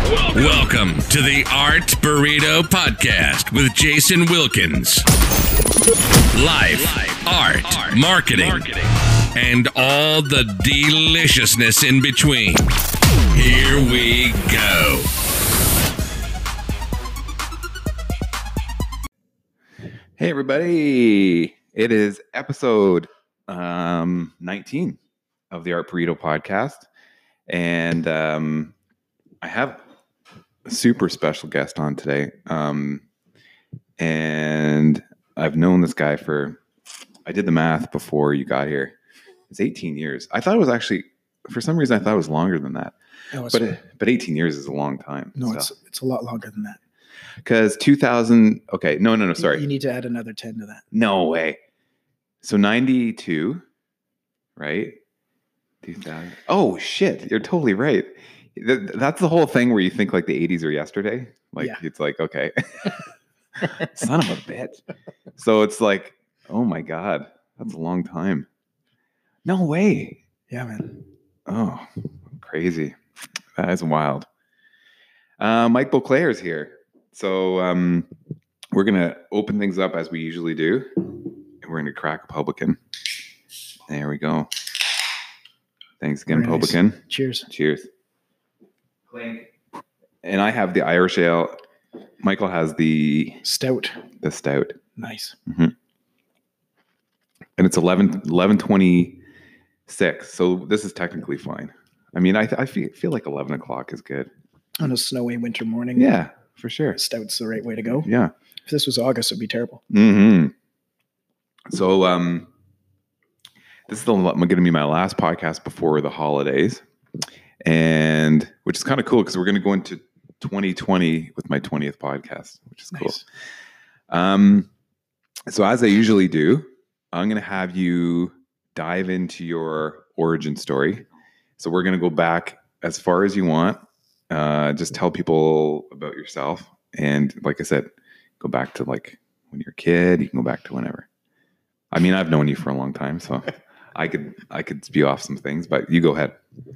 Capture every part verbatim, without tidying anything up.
Welcome to the Art Burrito Podcast with Jason Wilkins. Life, art, marketing, and all the deliciousness in between. Here we go. Hey, everybody. It is episode um, nineteen of the Art Burrito Podcast. And um, I have a super special guest on today. Um, and I've known this guy for, I did the math before you got here. It's eighteen years. I thought it was actually, for some reason, I thought it was longer than that. No, but it, but eighteen years is a long time. No, so. it's it's a lot longer than that. Because two thousand, okay, no, no, no, sorry. You need to add another ten to that. No way. So ninety-two, right? two thousand. Oh, shit. You're totally right. That's the whole thing where you think like the eighties are yesterday. Like, yeah. It's like, okay. Son of a bitch. So it's like, oh my God, that's a long time. No way. Yeah, man. Oh, crazy. That is wild. Uh, Mike Beauclair is here. So um, we're going to open things up as we usually do. And we're going to crack a publican. There we go. Thanks again, Very publican. Nice. Cheers. Cheers. Clink. And I have the Irish ale. Michael has the stout. The stout. Nice. Mm-hmm. And it's eleven twenty-six. So this is technically fine. I mean, I, I feel, feel like eleven o'clock is good. On a snowy winter morning. Yeah, for sure. Stout's the right way to go. Yeah. If this was August, it'd be terrible. Mm-hmm. So um, this is going to be my last podcast before the holidays. And which is kind of cool because we're going to go into twenty twenty with my twentieth podcast, which is cool. Nice. Um, so as I usually do, I'm going to have you dive into your origin story. So we're going to go back as far as you want. Uh, just tell people about yourself. And like I said, go back to like when you're a kid. You can go back to whenever. I mean, I've known you for a long time, so I could I could spew off some things, but you go ahead.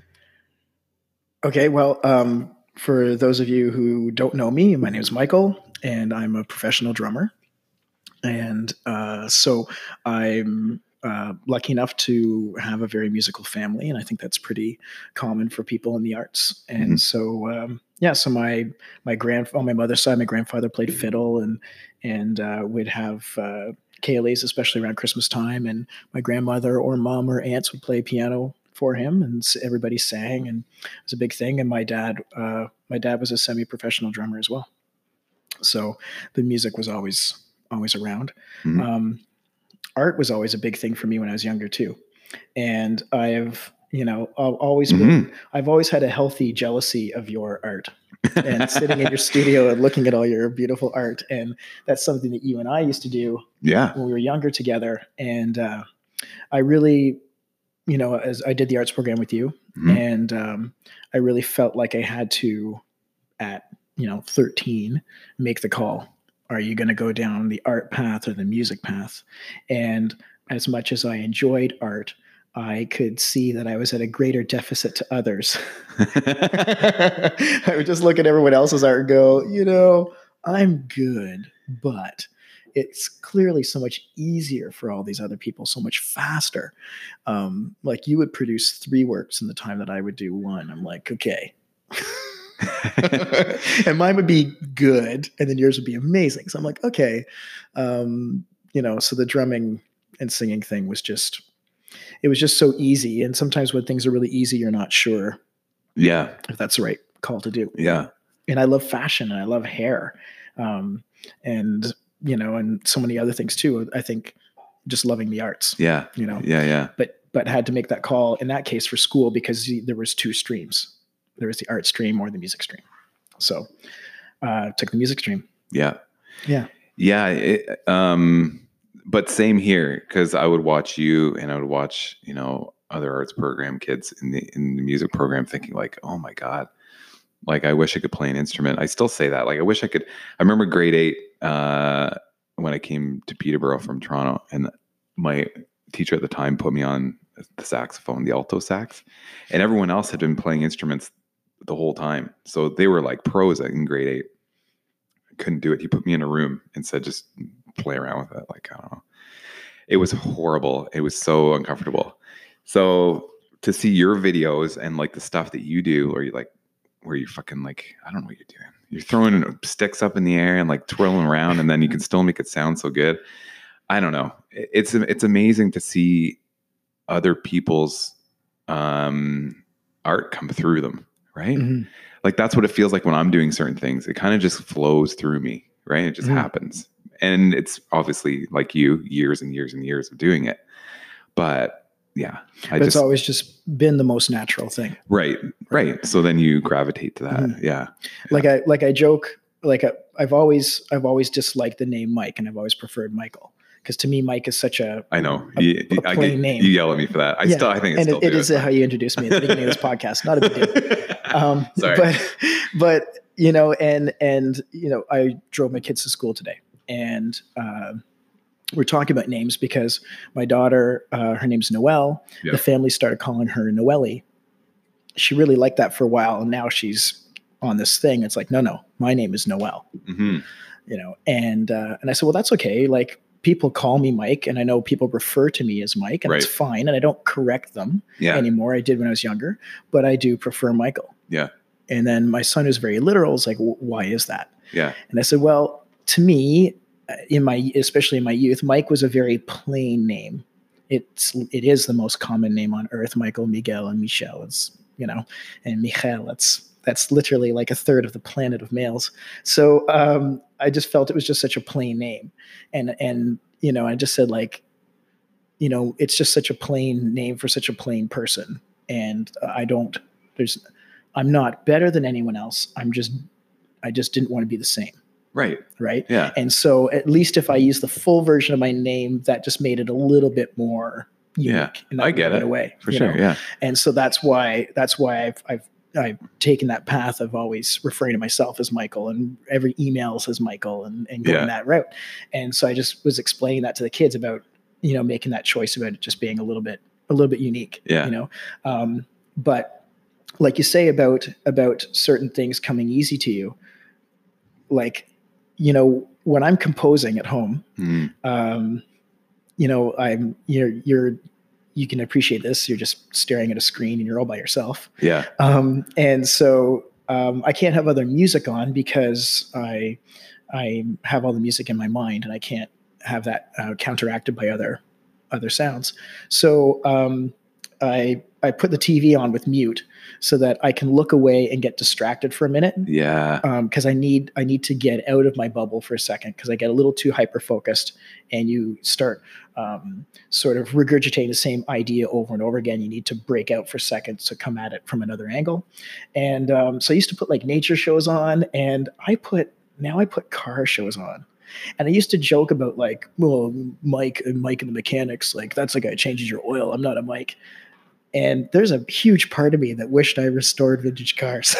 Okay, well, um, for those of you who don't know me, my name is Michael, and I'm a professional drummer. And uh, so I'm uh, lucky enough to have a very musical family, and I think that's pretty common for people in the arts. And mm-hmm. so, um, yeah, so my my grand on my mother's side, my grandfather played fiddle, and and uh, would have uh, ceilidhs, especially around Christmas time, and my grandmother or mom or aunts would play piano for him, and everybody sang, and it was a big thing. And my dad, uh, my dad was a semi-professional drummer as well, so the music was always always around. Mm-hmm. Um, art was always a big thing for me when I was younger too, and I've you know I've always been, mm-hmm. I've always had a healthy jealousy of your art, and sitting in your studio and looking at all your beautiful art, and that's something that you and I used to do, yeah, when we were younger together, and uh, I really. You know, as I did the arts program with you, mm-hmm. and um, I really felt like I had to, at, you know, thirteen, make the call. Are you going to go down the art path or the music path? And as much as I enjoyed art, I could see that I was at a greater deficit to others. I would just look at everyone else's art and go, you know, I'm good, but it's clearly so much easier for all these other people, so much faster. Um, like you would produce three works in the time that I would do one. I'm like, okay. And mine would be good, and then yours would be amazing. So I'm like, okay. Um, you know, so the drumming and singing thing was just, it was just so easy. And sometimes when things are really easy, you're not sure yeah, if that's the right call to do. Yeah. And I love fashion and I love hair. Um, and you know, and so many other things too. I think just loving the arts. Yeah. You know. Yeah, yeah. But but had to make that call in that case for school because there was two streams. There was the art stream or the music stream. So uh, took the music stream. Yeah. Yeah. Yeah. It, um, but same here, because I would watch you and I would watch, you know, other arts program kids in the in the music program thinking like, oh my God, like I wish I could play an instrument. I still say that. Like I wish I could. I remember grade eight uh, when I came to Peterborough from Toronto, and my teacher at the time put me on the saxophone, the alto sax, and everyone else had been playing instruments the whole time. So they were like pros in grade eight. I couldn't do it. He put me in a room and said, just play around with it. Like, I don't know. It was horrible. It was so uncomfortable. So to see your videos and like the stuff that you do, or you like, where you fucking like, I don't know what you're doing. You're throwing sticks up in the air and like twirling around, and then you can still make it sound so good. I don't know. It's it's amazing to see other people's um, art come through them, right? Mm-hmm. Like that's what it feels like when I'm doing certain things. It kind of just flows through me, right? It just mm-hmm. happens. And it's obviously like you, years and years and years of doing it. But yeah, I but just, it's always just been the most natural thing. Right, right. So then you gravitate to that. Mm-hmm. Yeah. Like yeah. I like I joke, like I, I've always I've always disliked the name Mike, and I've always preferred Michael. Because to me, Mike is such a I know a, you, a plain I get, name. You yell at me for that. I yeah. still I think it's and still it, it is how you introduced me at the beginning of this podcast. Not a big deal. Um, Sorry, but but you know, and and you know, I drove my kids to school today, and uh, we're talking about names because my daughter, uh, her name's Noelle. Yep. The family started calling her Noelle. She really liked that for a while, and now she's on this thing. It's like, no, no, my name is Noelle. Mm-hmm. You know, and uh, and I said, well, that's okay. Like. People call me Mike, and I know people refer to me as Mike, and right. it's fine. And I don't correct them yeah. anymore. I did when I was younger, but I do prefer Michael. Yeah. And then my son is very literal. Is like, why is that? Yeah. And I said, well, to me, in my especially in my youth, Mike was a very plain name. It's it is the most common name on earth. Michael, Miguel, and Michel. It's you know, and Michael. It's that's literally like a third of the planet of males. So um, I just felt it was just such a plain name. And, and, you know, I just said like, you know, it's just such a plain name for such a plain person. And uh, I don't, there's, I'm not better than anyone else. I'm just, I just didn't want to be the same. Right. Right. Yeah. And so at least if I use the full version of my name, that just made it a little bit more unique. Yeah. I get it. Away, for sure. Know? Yeah. And so that's why, that's why I've, I've, I've taken that path of always referring to myself as Michael, and every email says Michael, and, and going yeah. that route. And so I just was explaining that to the kids about, you know, making that choice about it just being a little bit, a little bit unique, yeah. you know? Um, but like you say about, about certain things coming easy to you, like, you know, when I'm composing at home, mm-hmm. um, you know, I'm, you're, you're, you can appreciate this. You're just staring at a screen and you're all by yourself. Yeah. Um, and so um, I can't have other music on because I I have all the music in my mind, and I can't have that uh, counteracted by other other sounds. So um, I I put the T V on with mute so that I can look away and get distracted for a minute. Yeah. Um, because I need I need to get out of my bubble for a second, because I get a little too hyper focused, and you start um, sort of regurgitating the same idea over and over again. You need to break out for seconds to come at it from another angle. And um, so I used to put like nature shows on, and I put now I put car shows on. And I used to joke about like, well, Mike and Mike and the Mechanics, like that's the guy who changes your oil. I'm not a Mike. And there's a huge part of me that wished I restored vintage cars.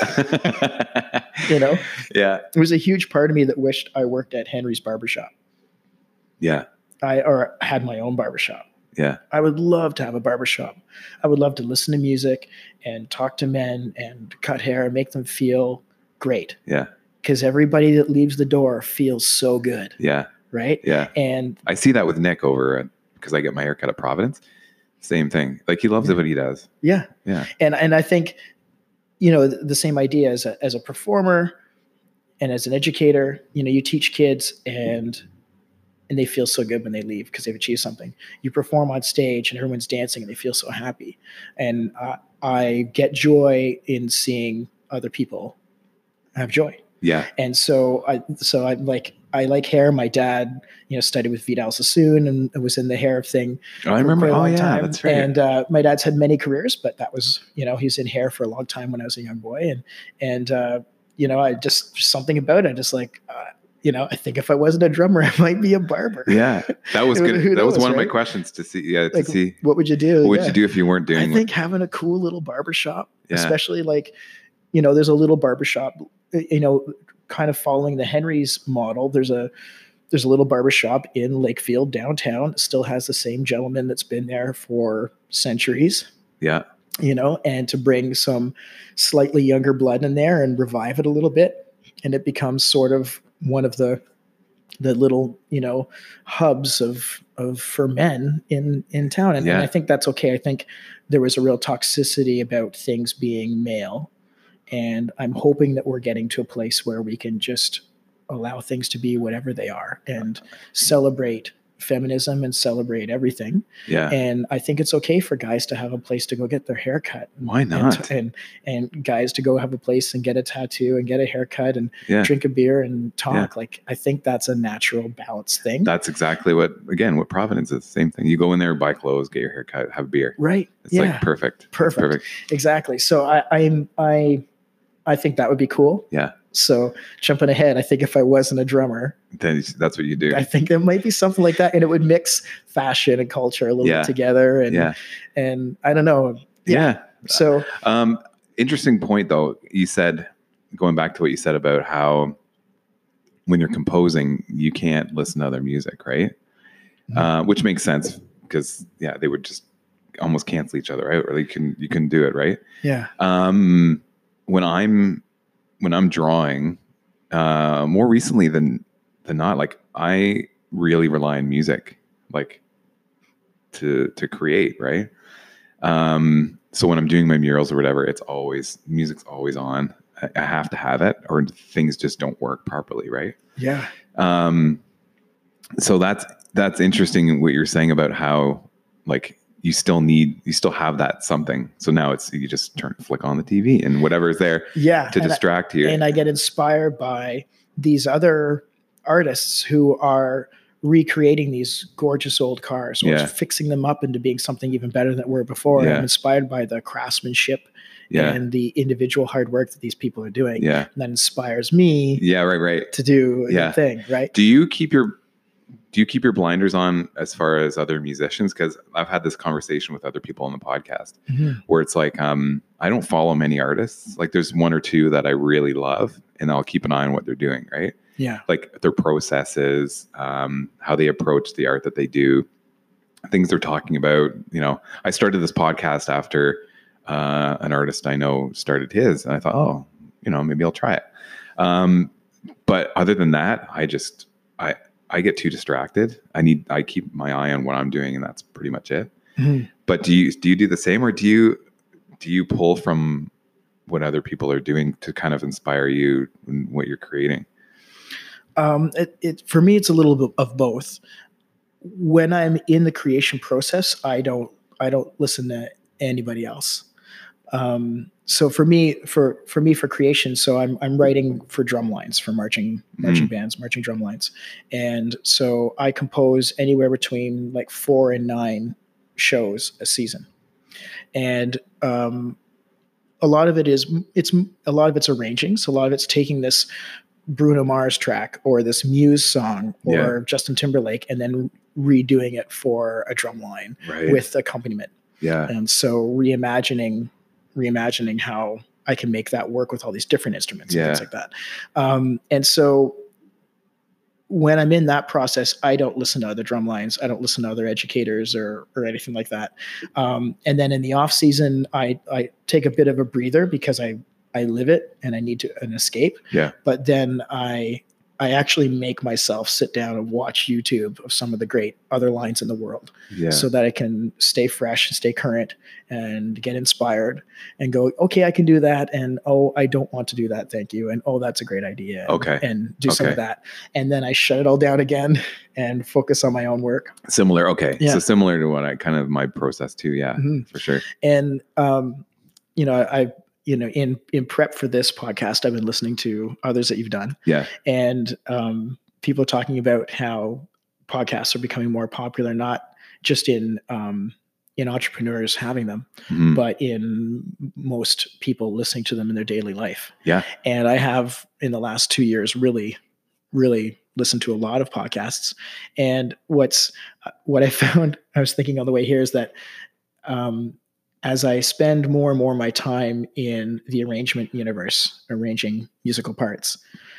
You know? Yeah. There was a huge part of me that wished I worked at Henry's Barbershop. Yeah. I or had my own barbershop. Yeah. I would love to have a barbershop. I would love to listen to music and talk to men and cut hair and make them feel great. Yeah. Because everybody that leaves the door feels so good. Yeah. Right? Yeah. And I see that with Nick over because I get my haircut at Providence. Same thing. Like he loves yeah. it what he does. Yeah. Yeah. And and I think, you know, the, the same idea as a as a performer and as an educator, you know, you teach kids and and they feel so good when they leave because they've achieved something. You perform on stage and everyone's dancing and they feel so happy. And uh, I get joy in seeing other people have joy. Yeah. And so I, so I like, I like hair. My dad, you know, studied with Vidal Sassoon and was in the hair thing. Oh, I remember. Oh yeah, time. That's right. And uh, my dad's had many careers, but that was, you know, he was in hair for a long time when I was a young boy. And, and, uh, you know, I just, just something about it. Just like, uh, you know, I think if I wasn't a drummer, I might be a barber. Yeah. That was good. Who that knows, was one right? of my questions to see. Yeah. To like, see what would you do? What would yeah. you do if you weren't doing I think having a cool little barbershop, yeah. especially like, you know, there's a little barbershop, you know, kind of following the Henry's model. There's a, there's a little barbershop in Lakefield downtown. It still has the same gentleman that's been there for centuries. Yeah. you know, and to bring some slightly younger blood in there and revive it a little bit. And it becomes sort of one of the, the little, you know, hubs of, of for men in, in town. And, Yeah. and I think that's okay. I think there was a real toxicity about things being male. And I'm hoping that we're getting to a place where we can just allow things to be whatever they are and celebrate feminism and celebrate everything. Yeah. And I think it's okay for guys to have a place to go get their hair cut. Why not? And, and, and guys to go have a place and get a tattoo and get a haircut and Yeah. drink a beer and talk. Yeah. Like, I think that's a natural balance thing. That's exactly what, again, what Providence is. The same thing. You go in there, buy clothes, get your hair cut, have a beer. Right. It's yeah. like perfect. It's Perfect. perfect. Exactly. So I, I'm, I, I think that would be cool. Yeah. So jumping ahead, I think if I wasn't a drummer, Then that's what you do. I think there might be something like that, and it would mix fashion and culture a little Yeah. bit together. And Yeah. and I don't know. Yeah. So Um, interesting point though. You said, going back to what you said about how when you're composing, you can't listen to other music, right? Mhm. Uh, which makes sense because yeah, they would just almost cancel each other out, or you can you can do it, right? yeah, Um, when I'm when I'm drawing, uh, more recently than than not, like I really rely on music, like to to create, right? Um, so when I'm doing my murals or whatever, it's always music's always on. I, I have to have it, or things just don't work properly, right? yeah, Um, so that's that's interesting what you're saying about how like you still need you still have that something. So now it's you just turn flick on the T V and whatever's there yeah. to and distract I, you. And I get inspired by these other artists who are recreating these gorgeous old cars or Yeah. fixing them up into being something even better than they were before. Yeah. I'm inspired by the craftsmanship Yeah, and the individual hard work that these people are doing. yeah, And that inspires me yeah. Right, right. to do Yeah. the thing, right? Do you keep your do you keep your blinders on as far as other musicians? Because I've had this conversation with other people on the podcast Mhm. where it's like um, I don't follow many artists. Like there's one or two that I really love, and I'll keep an eye on what they're doing. Right, Yeah. like their processes, um, how they approach the art that they do, things they're talking about. You know, I started this podcast after uh, an artist I know started his, and I thought, oh, you know, maybe I'll try it. Um, but other than that, I just I I get too distracted. I need I keep my eye on what I'm doing, and that's pretty much it. Mhm. But do you do you do the same, or do you do you pull from what other people are doing to kind of inspire you in what you're creating? Um, it, it for me, it's a little bit of both. When I'm in the creation process, I don't I don't listen to anybody else. Um, so for me, for for me, for creation, so I'm I'm writing for drum lines for marching marching bands, marching drum lines, and so I compose anywhere between like four and nine shows a season, and um, a lot of it is it's a lot of it's arranging. So a lot of it's taking this Bruno Mars track or this Muse song or Yeah. Justin Timberlake and then redoing it for a drum line Right. with accompaniment. Yeah. And so reimagining, reimagining how I can make that work with all these different instruments and Yeah. things like that. Um, and so when I'm in that process, I don't listen to other drum lines. I don't listen to other educators or or anything like that. Um, and then in the off season, I I take a bit of a breather because I I live it and I need to an escape. Yeah. But then I I actually make myself sit down and watch YouTube of some of the great other lines in the world, Yeah. so that I can stay fresh and stay current and get inspired and go, okay, I can do that. And oh, I don't want to do that. Thank you. And oh, that's a great idea. And, Okay. And do some of Okay. that. And then I shut it all down again and focus on my own work. Similar. Okay. Yeah. So similar to what I kind of my process too. Yeah, Mhm. for sure. And, um, you know, I, you know, in, in prep for this podcast, I've been listening to others that you've done, Yeah. and um, people talking about how podcasts are becoming more popular, not just in, um, in entrepreneurs having them, Mhm. but in most people listening to them in their daily life. Yeah. And I have in the last two years really, really listened to a lot of podcasts. And what's what I found, I was thinking on the way here is that um, as I spend more and more of my time in the arrangement universe, arranging musical parts,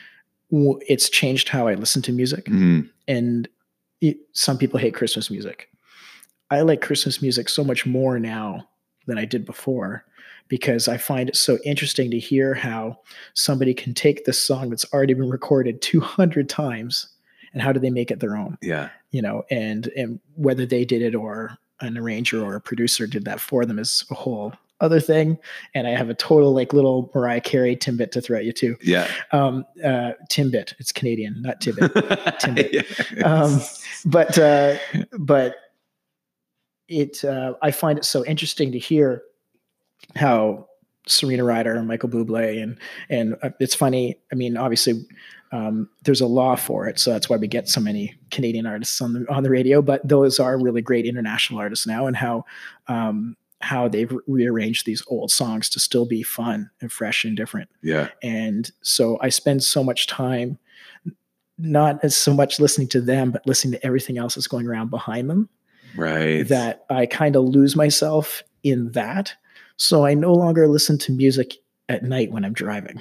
w- it's changed how I listen to music. Mhm. And it, some people hate Christmas music. I like Christmas music so much more now than I did before, because I find it so interesting to hear how somebody can take this song that's already been recorded two hundred times, and how do they make it their own? Yeah. You know, and and whether they did it or an arranger or a producer did that for them is a whole other thing. And I have a total like little Mariah Carey Timbit to throw at you too. Yeah. Um, uh, Timbit. It's Canadian, not Tibbet. Timbit. Yeah. Um, but uh, but it uh, I find it so interesting to hear how Serena Ryder and Michael Bublé and and uh, it's funny. I mean, obviously, um, there's a law for it, so that's why we get so many Canadian artists on the on the radio. But those are really great international artists now, and how um, how they've rearranged these old songs to still be fun and fresh and different. Yeah. And so I spend so much time not as so much listening to them, but listening to everything else that's going around behind them. Right. That I kind of lose myself in that. So I no longer listen to music at night when I'm driving.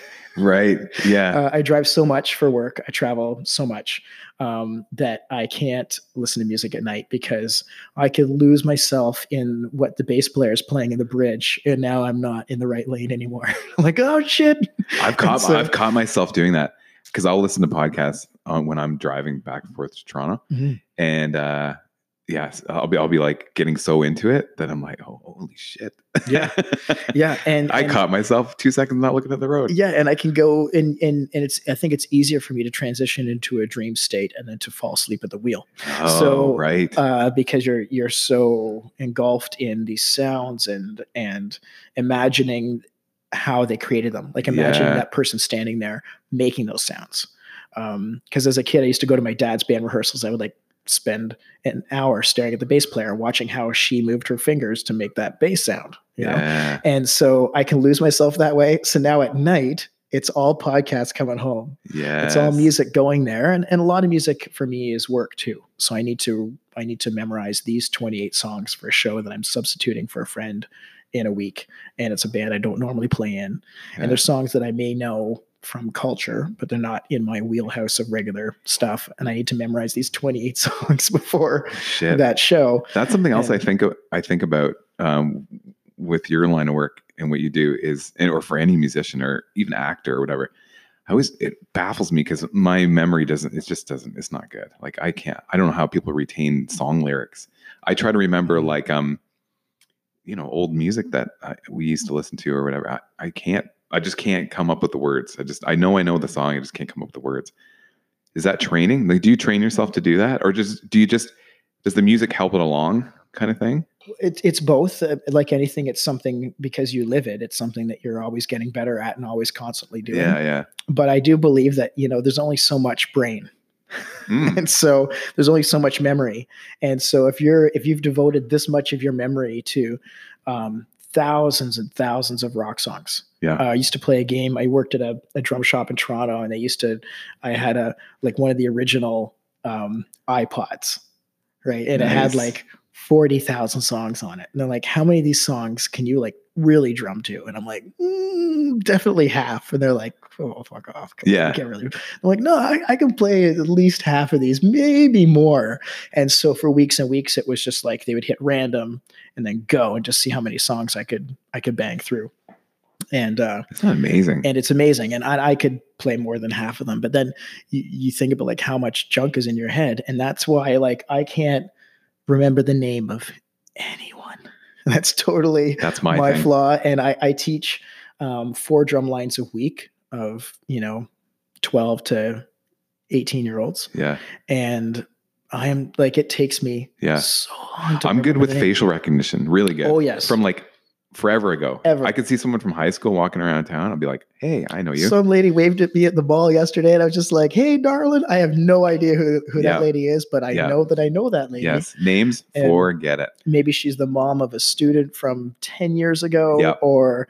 Right. Yeah. Uh, I drive so much for work. I travel so much um, that I can't listen to music at night, because I could lose myself in what the bass player is playing in the bridge, and now I'm not in the right lane anymore. I'm like, oh shit! I've caught so, I've caught myself doing that, because I'll listen to podcasts um, when I'm driving back and forth to Toronto, mm-hmm. and uh, yes, I'll be I'll be like getting so into it that I'm like, oh, holy shit. Yeah. Yeah. And I and, caught myself two seconds not looking at the road. Yeah. And I can go in, in, and it's, I think it's easier for me to transition into a dream state and then to fall asleep at the wheel. Oh, so, right. Uh, because you're, you're so engulfed in these sounds and, and imagining how they created them. Like imagining Yeah. that person standing there making those sounds. Um, cause as a kid, I used to go to my dad's band rehearsals. I would like spend an hour staring at the bass player, watching how she moved her fingers to make that bass sound, you know? Yeah. And so I can lose myself that way. So now at night, it's all podcasts coming home. Yeah. It's all music going there. And, and a lot of music for me is work too. So I need to, I need to memorize these twenty-eight songs for a show that I'm substituting for a friend in a week. And it's a band I don't normally play in. Yeah. And there's songs that I may know from culture, but they're not in my wheelhouse of regular stuff. And I need to memorize these twenty-eight songs before Shit. that show. That's something else And- I think of, I think about um, with your line of work and what you do is, and- or for any musician or even actor or whatever. I always, it baffles me because my memory doesn't, it just doesn't, it's not good. Like I can't, I don't know how people retain song lyrics. I try to remember like, um, you know, old music that I, we used to listen to or whatever. I, I can't, I just can't come up with the words. I just, I know I know the song. I just can't come up with the words. Is that training? Like, do you train yourself to do that? Or just, do you just, does the music help it along kind of thing? It, it's both. Uh, like anything, it's something because you live it. It's something that you're always getting better at and always constantly doing. Yeah. Yeah. But I do believe that, you know, there's only so much brain. Mm. And so there's only so much memory. And so if you're, if you've devoted this much of your memory to um, thousands and thousands of rock songs. Yeah. Uh, I used to play a game. I worked at a, a drum shop in Toronto, and they used to, I had a, like one of the original um, iPods, right? And it had Nice. like forty thousand songs on it. And they're like, how many of these songs can you like really drum to? And I'm like, mm, definitely half. And they're like, oh, fuck off. Come on, Yeah. you can't really. I'm like, no, I, I can play at least half of these, maybe more. And so for weeks and weeks, it was just like they would hit random and then go and just see how many songs I could, I could bang through. And, uh, It's not amazing. and it's amazing. And I, I could play more than half of them, but then you, you think about like how much junk is in your head. And that's why like, I can't remember the name of anyone. That's totally That's my, my thing. flaw. And I, I teach um, four drum lines a week of, you know, twelve to eighteen year olds. Yeah. And I am like, it takes me Yeah. so long to I'm good remember with the name. facial recognition. Really good. Oh, yes. From like forever ago. Ever. I could see someone from high school walking around town. I'll be like, hey, I know you. Some lady waved at me at the ball yesterday, and I was just like, hey, darling, I have no idea who, who Yeah. that lady is, but I Yeah. know that I know that lady. Yes. Names, And- forget it. Maybe she's the mom of a student from ten years ago, Yeah. or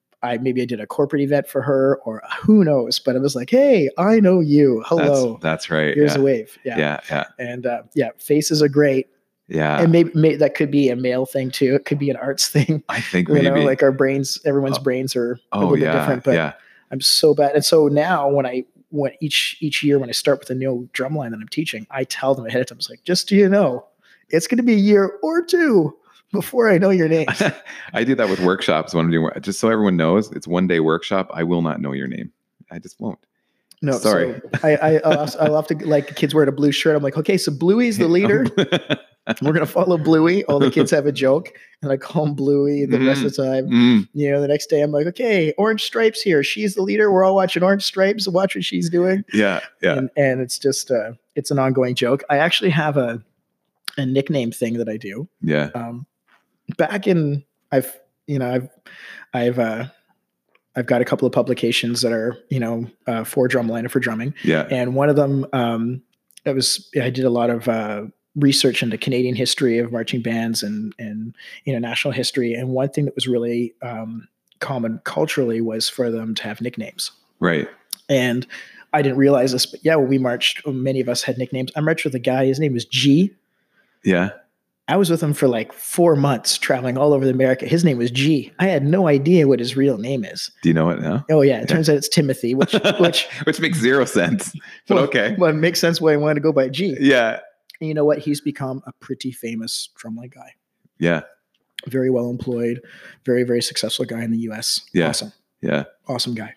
I maybe I did a corporate event for her, or who knows. But I was like, hey, I know you. Hello. That's, that's right. Here's yeah. a wave. Yeah. yeah. Yeah. And uh, yeah, faces are great. Yeah. And maybe, maybe that could be a male thing too. It could be an arts thing. I think You maybe. know, like our brains, everyone's Oh. brains are a oh, little yeah. bit different. But yeah. I'm so bad. And so now when I when each each year when I start with a new drum line that I'm teaching, I tell them ahead of time, it's like, just so you know, it's going to be a year or two before I know your name. I do that with workshops when I'm doing work. Just so everyone knows, it's one day workshop. I will not know your name. I just won't. No, sorry. So I, I, I'll, I'll have to, like, kids wearing a blue shirt. I'm like, okay, so Bluey's the leader. We're going to follow Bluey. All the kids have a joke, and I call him Bluey the mm, rest of the time. Mm. You know, the next day I'm like, okay, Orange Stripes here. She's the leader. We're all watching Orange Stripes. Watch what she's doing. Yeah, yeah. And, and it's just, uh, it's an ongoing joke. I actually have a, a nickname thing that I do. Yeah. Um, back in, I've, you know, I've, I've, uh, I've got a couple of publications that are, you know, uh, for drumline and for drumming. Yeah. And one of them, um, it was, I did a lot of uh, research into Canadian history of marching bands and, and, you know, national history. And one thing that was really um, common culturally was for them to have nicknames. Right. And I didn't realize this, but yeah, when we marched, many of us had nicknames. I marched with a guy, his name was G. Yeah. I was with him for like four months traveling all over America. His name was G. I had no idea what his real name is. Do you know it now? Oh yeah. It turns out it's Timothy, which, which, which makes zero sense, but well, okay. Well, it makes sense why I wanted to go by G. Yeah. And you know what? He's become a pretty famous drumline guy. Yeah. Very well employed, very, very successful guy in the U S. Yeah. Awesome. Yeah. Awesome guy.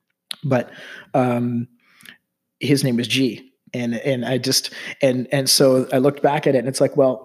But, um, his name was G. And, and I just, and, and so I looked back at it and it's like, well,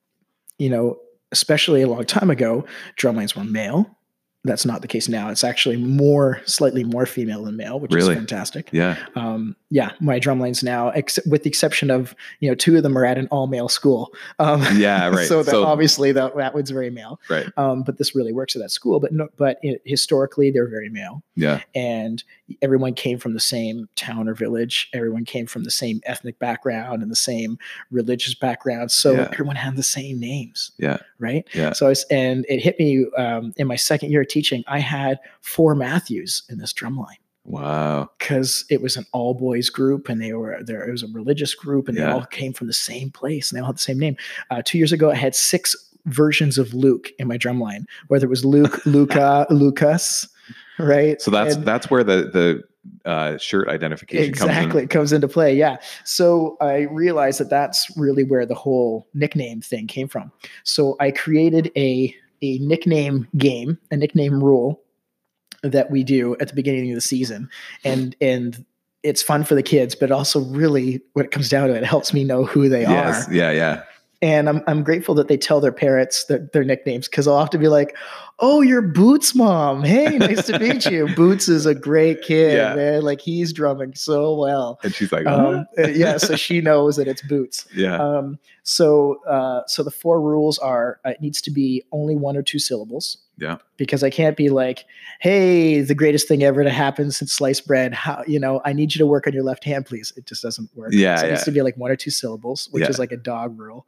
you know, especially a long time ago, drumlines were male. That's not the case now. It's actually more, slightly more female than male, which really? is fantastic. Yeah. Um, yeah. My drumlines now, ex- with the exception of, you know, two of them are at an all male school. Um, yeah. Right. so, that so obviously that, that one's very male. Right. Um, but this really works at that school, but no, but it, historically they're very male. Yeah. And everyone came from the same town or village. Everyone came from the same ethnic background and the same religious background. So yeah. everyone had the same names. Yeah. Right. Yeah. So I was, and it hit me um, in my second year of teaching. I had four Matthews in this drumline. Wow. Because it was an all boys group and they were there. It was a religious group and yeah. they all came from the same place and they all had the same name. Uh, two years ago, I had six versions of Luke in my drumline, whether it was Luke, Luca, Lucas, right? So that's, and that's where the, the, uh, shirt identification exactly comes in. comes into play. Yeah. So I realized that that's really where the whole nickname thing came from. So I created a, a nickname game, a nickname rule that we do at the beginning of the season. And, and it's fun for the kids, but also really when it comes down to it, it helps me know who they yes. are. Yeah. Yeah. And I'm I'm grateful that they tell their parents their, their nicknames because I'll have to be like, oh, you're Boots' mom. Hey, nice to meet you. Boots is a great kid, yeah. man. Like he's drumming so well. And she's like, um, yeah, so she knows that it's Boots. Yeah. Um, so uh, so the four rules are uh, it needs to be only one or two syllables. Yeah. Because I can't be like, hey, the greatest thing ever to happen since sliced bread. How, you know, I need you to work on your left hand, please. It just doesn't work. Yeah. So it yeah. needs to be like one or two syllables, which yeah. is like a dog rule.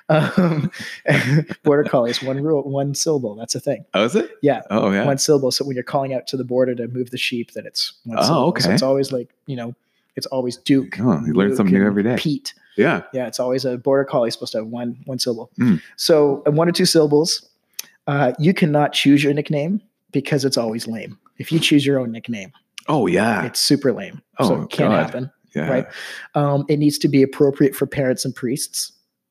Um, border collies, one rule, one syllable. That's a thing. Oh, is it? Yeah. Oh, yeah. One syllable. So when you're calling out to the border to move the sheep, then it's one oh, syllable. okay. So it's always like, you know, it's always Duke. Oh, you learn Luke, something new every day. Pete. Yeah. Yeah. It's always a border collie supposed to have one, one syllable. Mm. So uh, one or two syllables. Uh, you cannot choose your nickname because it's always lame. If you choose your own nickname, oh yeah, it's super lame. Oh, so it can't God. happen. Yeah. Right. Um, it needs to be appropriate for parents and priests.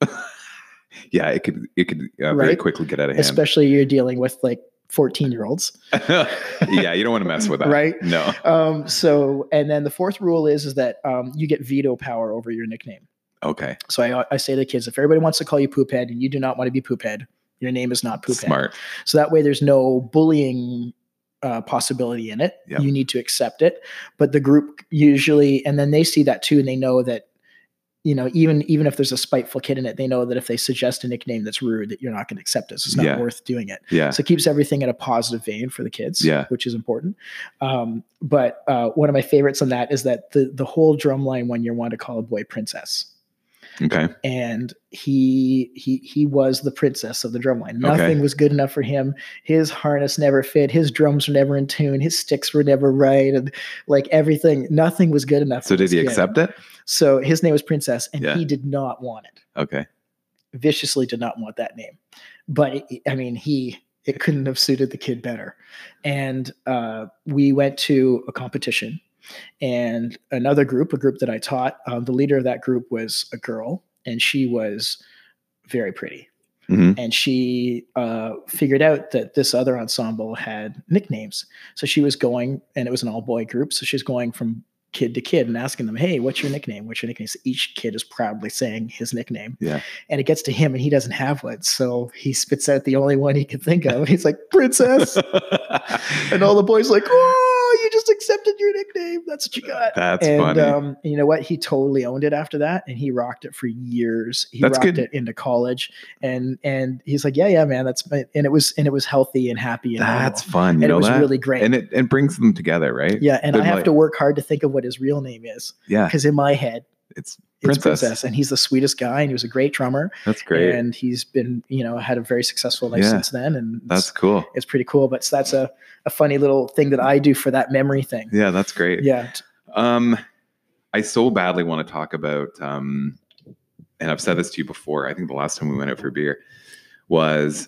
yeah, it could it could uh, very right? quickly get out of hand. Especially you're dealing with like fourteen year olds. yeah, you don't want to mess with that. Right. No. Um, so and then the fourth rule is is that um, you get veto power over your nickname. Okay. So I I say to the kids, if everybody wants to call you Poophead and you do not want to be Poophead, your name is not Poophead. Smart. So that way there's no bullying uh, possibility in it. Yep. You need to accept it. But the group usually, and then they see that too, and they know that, you know, even even if there's a spiteful kid in it, they know that if they suggest a nickname that's rude, that you're not going to accept it. So it's not yeah. worth doing it. Yeah. So it keeps everything in a positive vein for the kids, yeah. which is important. Um, but uh, one of my favorites on that is that the the whole drumline one year wanted to call a boy Princess. Okay. And he he he was the princess of the drumline. Nothing okay. was good enough for him. His harness never fit. His drums were never in tune. His sticks were never right. And like everything, nothing was good enough. So did he kid. accept it? So his name was Princess, and yeah. he did not want it. Okay. Viciously did not want that name. But it, I mean, he it couldn't have suited the kid better. And uh, we went to a competition. And another group, a group that I taught, um, the leader of that group was a girl, and she was very pretty. Mhm. and she uh, figured out that this other ensemble had nicknames. So she was going, and it was an all boy group. So she's going from kid to kid and asking them, "Hey, what's your nickname? What's your nickname?" So each kid is proudly saying his nickname. Yeah. And it gets to him, and he doesn't have one. So he spits out the only one he can think of. He's like, "Princess." And all the boys are like, "Oh, you just accepted your nickname. That's what you got." That's and funny. um, you know what? He totally owned it after that, and he rocked it for years. He That's rocked good. it into college, and and he's like, "Yeah, yeah, man, that's my," and it was and it was healthy and happy and That's normal. fun. You And know it was that? really great. And it, it brings them together, right? Yeah, and They're I have like- to work hard to think of what his real name is, Yeah. because in my head, It's it's Princess. Princess, and he's the sweetest guy, and he was a great drummer, That's great. and he's been, you know, had a very successful life Yeah. since then, and That's it's, cool. it's pretty cool. But that's a, a funny little thing that I do for that memory thing. Yeah, that's great. Yeah. Um, I so badly want to talk about, um, and I've said this to you before. I think the last time we went out for beer was,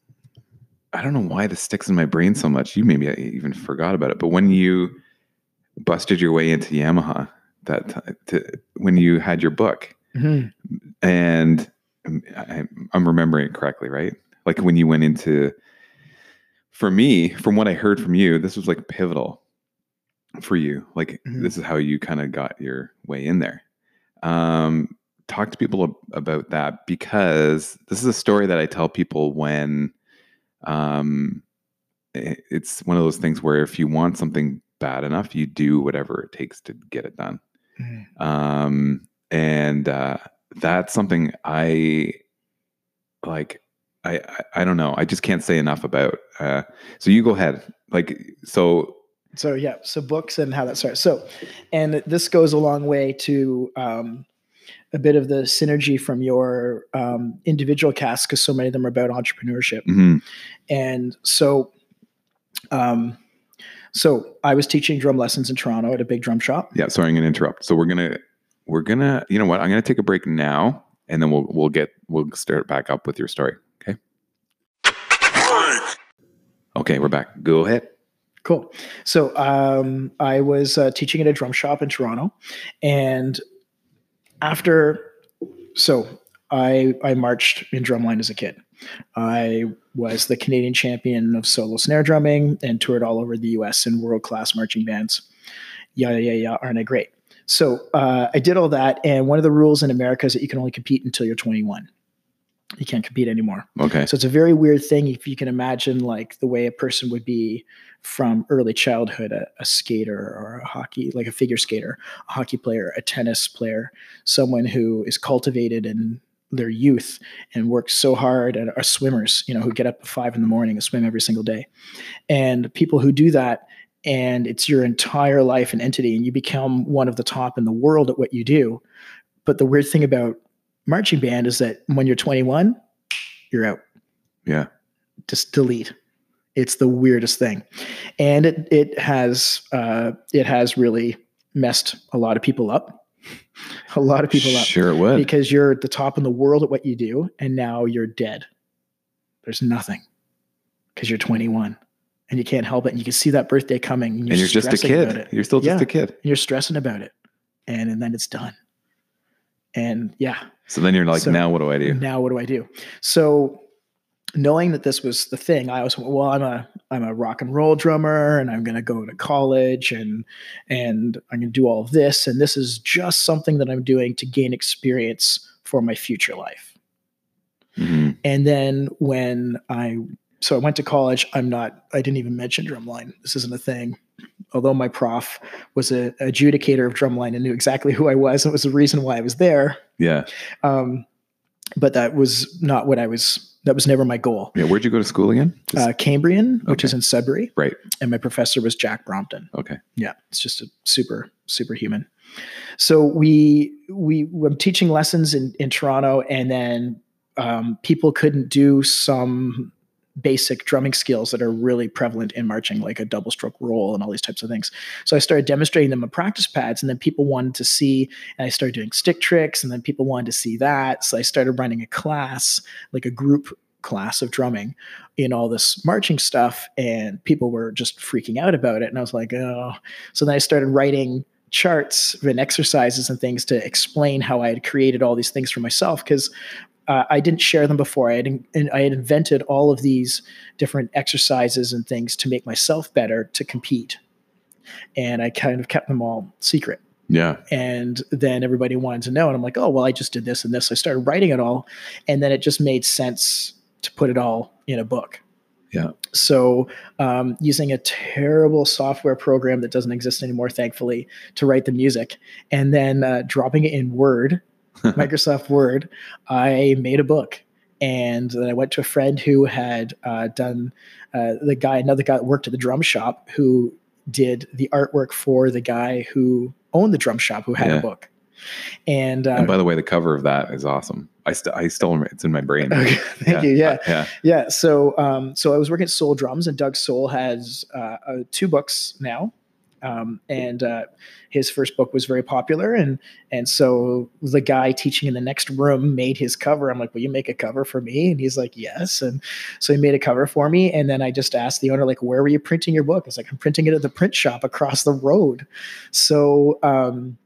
I don't know why this sticks in my brain so much. You maybe even forgot about it, but when you busted your way into Yamaha, that to, when you had your book, Mhm. and I, I'm remembering it correctly, right? Like when you went into, for me, from what I heard from you, this was like pivotal for you. Like Mhm. this is how you kind of got your way in there. Um, talk to people ab- about that, because this is a story that I tell people when um, it- it's one of those things where if you want something bad enough, you do whatever it takes to get it done. Mhm. Um, and uh, that's something I like. I, I I don't know. I just can't say enough about. Uh, so you go ahead. Like so. So yeah, so books and how that starts. So, and this goes a long way to um, a bit of the synergy from your um, individual casts, because so many of them are about entrepreneurship. Mhm. And so, um, so I was teaching drum lessons in Toronto at a big drum shop. Yeah. Sorry, I'm going to interrupt. So we're gonna we're gonna you know what? I'm going to take a break now, and then we'll we'll get we'll start back up with your story. Okay. Okay, we're back. Go ahead. Cool. So um, I was uh, teaching at a drum shop in Toronto, and after, so I I marched in drumline as a kid. I was the Canadian champion of solo snare drumming and toured all over the U S in world class marching bands. Yeah, yeah, yeah. Aren't I great? So uh, I did all that, and one of the rules in America is that you can only compete until you're twenty-one. You can't compete anymore. Okay. So it's a very weird thing if you can imagine like the way a person would be from early childhood, a, a skater or a hockey, like a figure skater, a hockey player, a tennis player, someone who is cultivated in their youth and works so hard, and are swimmers, you know, who get up at five in the morning and swim every single day. And people who do that, and it's your entire life and entity, and you become one of the top in the world at what you do. But the weird thing about marching band is that when you're twenty-one, you're out. Yeah. Just delete. It's the weirdest thing, and it it has uh, it has really messed a lot of people up. A lot of people up. Sure it would. Because you're at the top in the world at what you do, and now you're dead. There's nothing because you're twenty-one, and you can't help it. And you can see that birthday coming, and you're, and you're just a stressing about kid. it. You're still just Yeah. a kid. And you're stressing about it, and, and then it's done. And yeah. So then you're like, So now what do I do? Now what do I do? So knowing that this was the thing, I was, well, I'm a I'm a rock and roll drummer, and I'm going to go to college, and and I'm going to do all of this, and this is just something that I'm doing to gain experience for my future life. Mhm. And then when I so I went to college, I'm not I didn't even mention drumline. This isn't a thing. Although my prof was a adjudicator of drumline and knew exactly who I was, and it was the reason why I was there. Yeah. Um, but that was not what I was. That was never my goal. Yeah. Where'd you go to school again? Just- Uh, Cambrian, which Okay. is in Sudbury, right. and my professor was Jack Brompton. Okay. Yeah, it's just a super superhuman. So we we were teaching lessons in in Toronto, and then um, people couldn't do some basic drumming skills that are really prevalent in marching, like a double stroke roll and all these types of things. So I started demonstrating them on practice pads, and then people wanted to see, and I started doing stick tricks, and then people wanted to see that. So I started running a class, like a group class of drumming in all this marching stuff, and people were just freaking out about it. And I was like, oh. So then I started writing charts and exercises and things to explain how I had created all these things for myself. Because uh, I didn't share them before. I had, in, I had invented all of these different exercises and things to make myself better to compete. And I kind of kept them all secret. Yeah. And then everybody wanted to know. And I'm like, oh, well, I just did this and this. I started writing it all. And then it just made sense to put it all in a book. Yeah. So um, using a terrible software program that doesn't exist anymore, thankfully, to write the music, and then uh, dropping it in Word, Microsoft Word, I made a book. And then I went to a friend who had uh, done uh, the guy, another guy that worked at the drum shop who did the artwork for the guy who owned the drum shop who had Yeah. a book. And, uh, And by the way, the cover of that is awesome. I still, I still, it's in my brain. okay, thank you. Yeah. Yeah. Yeah. So, um, so I was working at Soul Drums, and Doug Soul has uh, uh, two books now. Um, and uh, his first book was very popular. And, and so the guy teaching in the next room made his cover. I'm like, will you make a cover for me? And he's like, yes. And so he made a cover for me. And then I just asked the owner, like, where were you printing your book? It's like, I'm printing it at the print shop across the road. So, um,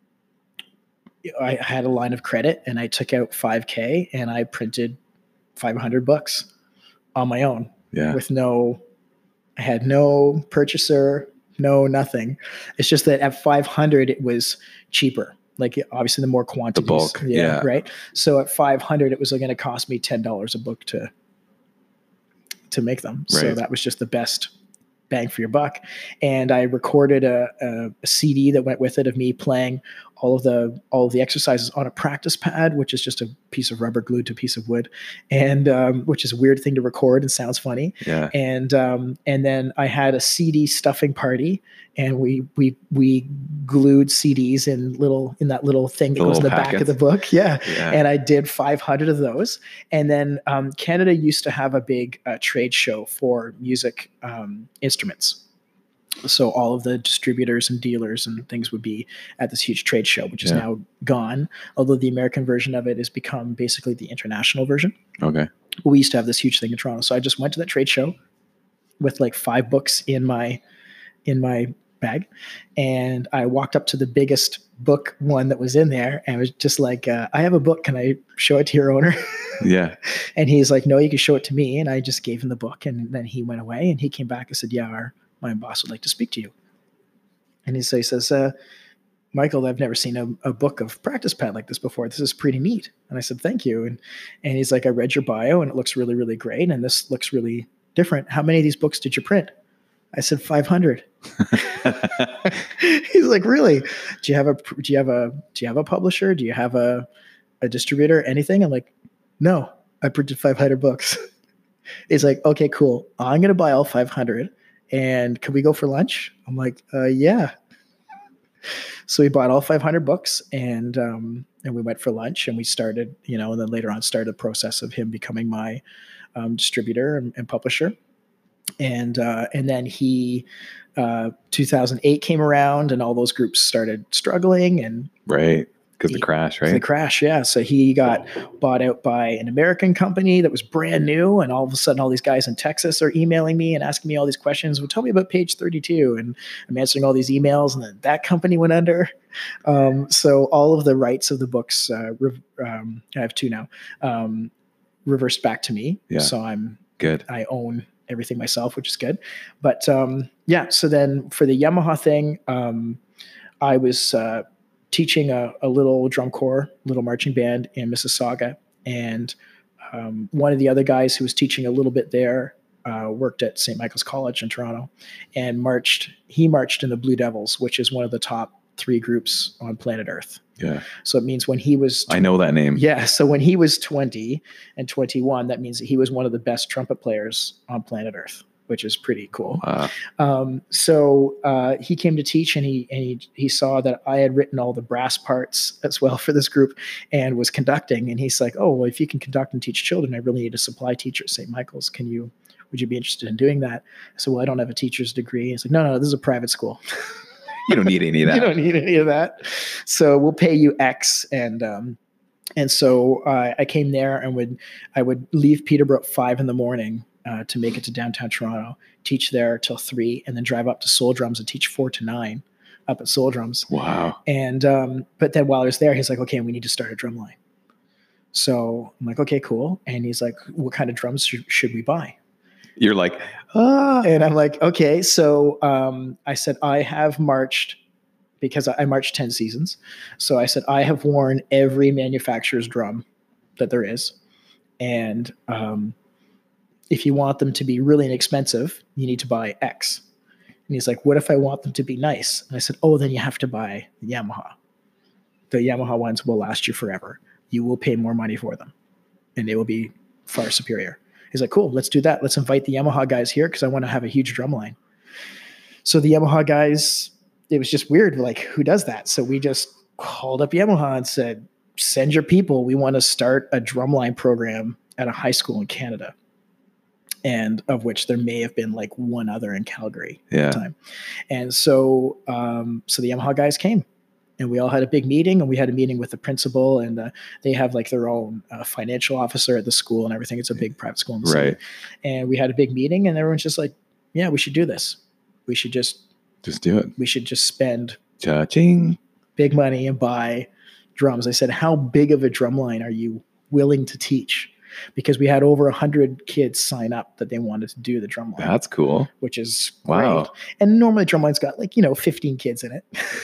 I had a line of credit, and I took out five K and I printed five hundred books on my own. Yeah. With no, I had no purchaser, no nothing. It's just that at five hundred, it was cheaper. Like obviously the more quantities. The bulk. Yeah. yeah. Right. So at five hundred, it was going to cost me ten dollars a book to, to make them. Right. So that was just the best bang for your buck. And I recorded a, a, a C D that went with it of me playing all of the all of the exercises on a practice pad, which is just a piece of rubber glued to a piece of wood, and um, which is a weird thing to record and sounds funny. Yeah. And um, and then I had a C D stuffing party, and we we we glued C Ds in little in that little thing that The goes in the little back of the book. Yeah. Yeah. And I did five hundred of those. And then um, Canada used to have a big uh, trade show for music um, instruments. So all of the distributors and dealers and things would be at this huge trade show, which is Yeah. now gone. Although the American version of it has become basically the international version. Okay. We used to have this huge thing in Toronto. So I just went to that trade show with like five books in my in my bag, and I walked up to the biggest book one that was in there, and was just like, uh, "I have a book. Can I show it to your owner?" Yeah. And he's like, "No, you can show it to me." And I just gave him the book, and then he went away, and he came back and said, "Yeah, our my boss would like to speak to you." And he, so he says, uh, "Michael, I've never seen a, a book of practice pad like this before. This is pretty neat." And I said, "Thank you." And and he's like, "I read your bio, and it looks really, really great. And this looks really different. How many of these books did you print?" I said, five hundred. He's like, "Really? Do you have a do you have a do you have a publisher? Do you have a a distributor? Anything?" I'm like, "No, I printed five hundred books." He's like, "Okay, cool. I'm gonna buy all five hundred. And can we go for lunch?" I'm like, uh, "Yeah." So we bought all five hundred books, and um, and we went for lunch, and we started, you know, and then later on started the process of him becoming my um, distributor and, and publisher. And uh, and then he, uh, two thousand eight came around, and all those groups started struggling, and Right. Because the crash, right? the crash, yeah. So he got bought out by an American company that was brand new, and all of a sudden, all these guys in Texas are emailing me and asking me all these questions. Well, tell me about page thirty-two, and I'm answering all these emails, and then that company went under. Um, so all of the rights of the books, uh, rev- um, I have two now, um, reversed back to me. Yeah. So I'm Good. I own everything myself, which is good. But um, yeah, so then for the Yamaha thing, um, I was uh, teaching a, a little drum corps, little marching band in Mississauga. And um, one of the other guys who was teaching a little bit there uh, worked at Saint Michael's College in Toronto, and marched, he marched in the Blue Devils, which is one of the top three groups on planet Earth. Yeah. So it means when he was I know that name. yeah. So when he was twenty and twenty-one, that means that he was one of the best trumpet players on planet Earth, which is pretty cool. Wow. Um, so uh, he came to teach, and he and he he saw that I had written all the brass parts as well for this group, and was conducting. And he's like, "Oh, well, if you can conduct and teach children, I really need a supply teacher at Saint Michael's. Can you? Would you be interested in doing that?" I said, "Well, I don't have a teacher's degree." He's like, "No, no, this is a private school. You don't need any of that. You don't need any of that. So we'll pay you X." And um, and so uh, I came there, and would I would leave Peterborough at five in the morning uh, to make it to downtown Toronto, teach there till three, and then drive up to Soul Drums and teach four to nine up at Soul Drums. Wow. And um, but then while I was there, he's like, "Okay, we need to start a drum line." So I'm like, okay, cool. And he's like, what kind of drums should, should we buy? You're like, ah. And I'm like, okay. So um, I said, I have marched because I marched ten seasons. So I said, I have worn every manufacturer's drum that there is. And um, if you want them to be really inexpensive, you need to buy X. And he's like, what if I want them to be nice? And I said, oh, then you have to buy the Yamaha. The Yamaha ones will last you forever. You will pay more money for them and they will be far superior. He's like, cool, let's do that. Let's invite the Yamaha guys here because I want to have a huge drum line. So the Yamaha guys, it was just weird. Like, who does that? So we just called up Yamaha and said, send your people. We want to start a drumline program at a high school in Canada. And of which there may have been like one other in Calgary yeah. at the time. And so, um, so the Yamaha guys came. And we all had a big meeting, and we had a meeting with the principal, and uh, they have like their own uh, financial officer at the school and everything. It's a big private school in the city. Right. And we had a big meeting, and everyone's just like, yeah, we should do this. We should just just do it. We should just spend Cha-ching. big money and buy drums. I said, how big of a drum line are you willing to teach? Because we had over a hundred kids sign up that they wanted to do the drum line. That's cool. Which is wow. great. And normally drum line's got like, you know, fifteen kids in it.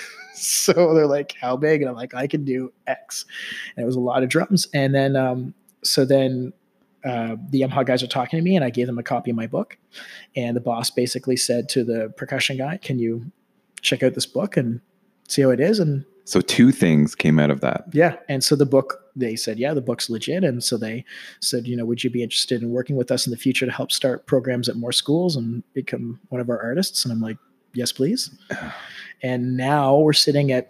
So they're like, how big? And I'm like, I can do X. And it was a lot of drums. And then, um, so then uh, the Yamaha guys are talking to me, and I gave them a copy of my book. And the boss basically said to the percussion guy, can you check out this book and see how it is? And so two things came out of that. Yeah. And so the book, they said, yeah, the book's legit. And so they said, you know, would you be interested in working with us in the future to help start programs at more schools and become one of our artists? And I'm like, yes, please. And now we're sitting at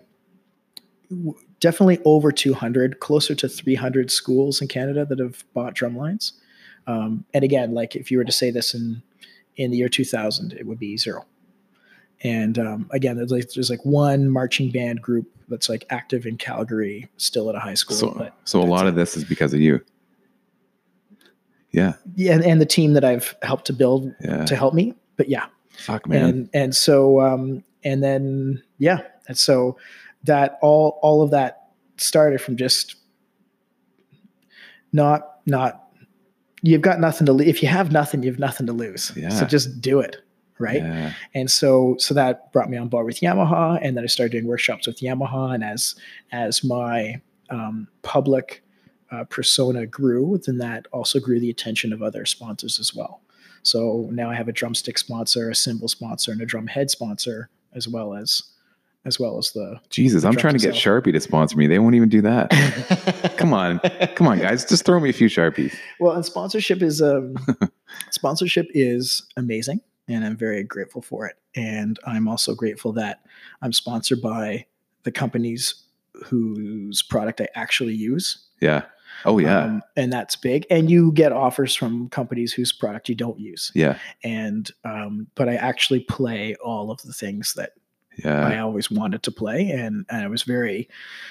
definitely over two hundred, closer to three hundred schools in Canada that have bought drum lines. Um, and again, like if you were to say this in, in the year two thousand, it would be zero. And um, again, there's like, there's like one marching band group that's like active in Calgary, still at a high school. So, but so a lot it. of this is because of you. Yeah. Yeah. And, and the team that I've helped to build yeah. to help me. But yeah. Fuck, man. And, and so, um, and then, yeah. And so that all, all of that started from just not, not, you've got nothing to lose. If you have nothing, you have nothing to lose. Yeah. So just do it. Right. Yeah. And so, so that brought me on board with Yamaha. And then I started doing workshops with Yamaha. And as, as my, um, public, uh, persona grew, then that also grew the attention of other sponsors as well. So now I have a drumstick sponsor, a cymbal sponsor, and a drum head sponsor, as well as, as well as the. Jesus, the I'm trying to get itself. Sharpie to sponsor me. They won't even do that. Come on, come on, guys, just throw me a few Sharpies. Well, and sponsorship is um, sponsorship is amazing, and I'm very grateful for it. And I'm also grateful that I'm sponsored by the companies whose product I actually use. Yeah. Oh yeah. Um, and that's big. And you get offers from companies whose product you don't use. Yeah. And, um, but I actually play all of the things that yeah. I always wanted to play. And, and I was very,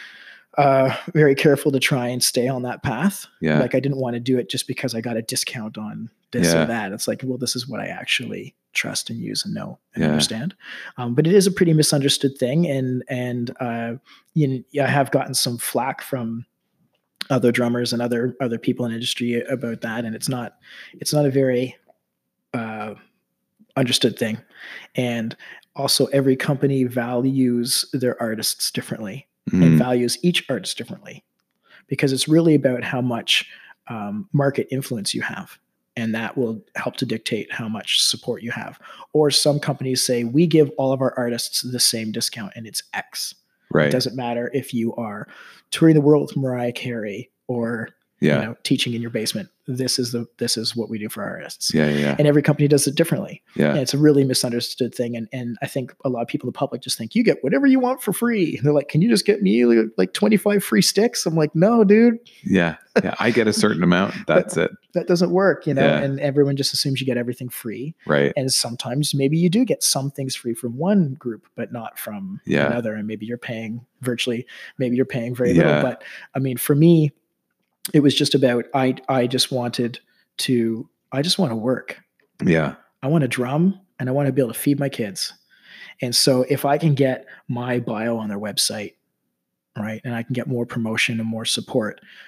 uh, very careful to try and stay on that path. Yeah. Like I didn't want to do it just because I got a discount on this Yeah. or that. It's like, well, this is what I actually trust and use and know and Yeah. understand. Um, but it is a pretty misunderstood thing. And, and, uh, you know, I have gotten some flack from other drummers and other, other people in industry about that. And it's not, it's not a very, uh, understood thing. And also every company values their artists differently Mhm. and values each artist differently, because it's really about how much, um, market influence you have. And that will help to dictate how much support you have. Or some companies say, we give all of our artists the same discount and it's X. Right. It doesn't matter if you are touring the world with Mariah Carey or Yeah. you know, teaching in your basement. This is the this is what we do for our artists. Yeah. Yeah. And every company does it differently. Yeah. And it's a really misunderstood thing. And and I think a lot of people in the public just think you get whatever you want for free. And they're like, can you just get me like twenty-five free sticks? I'm like, no, dude, Yeah. Yeah. I get a certain amount. That's it. that doesn't work, you know, Yeah. and everyone just assumes you get everything free. Right. And sometimes maybe you do get some things free from one group, but not from Yeah. another. And maybe you're paying virtually, maybe you're paying very Yeah. little. But I mean, for me, it was just about, I, I just wanted to, I just want to work. Yeah. I want to drum and I want to be able to feed my kids. And so if I can get my bio on their website, right, and I can get more promotion and more support,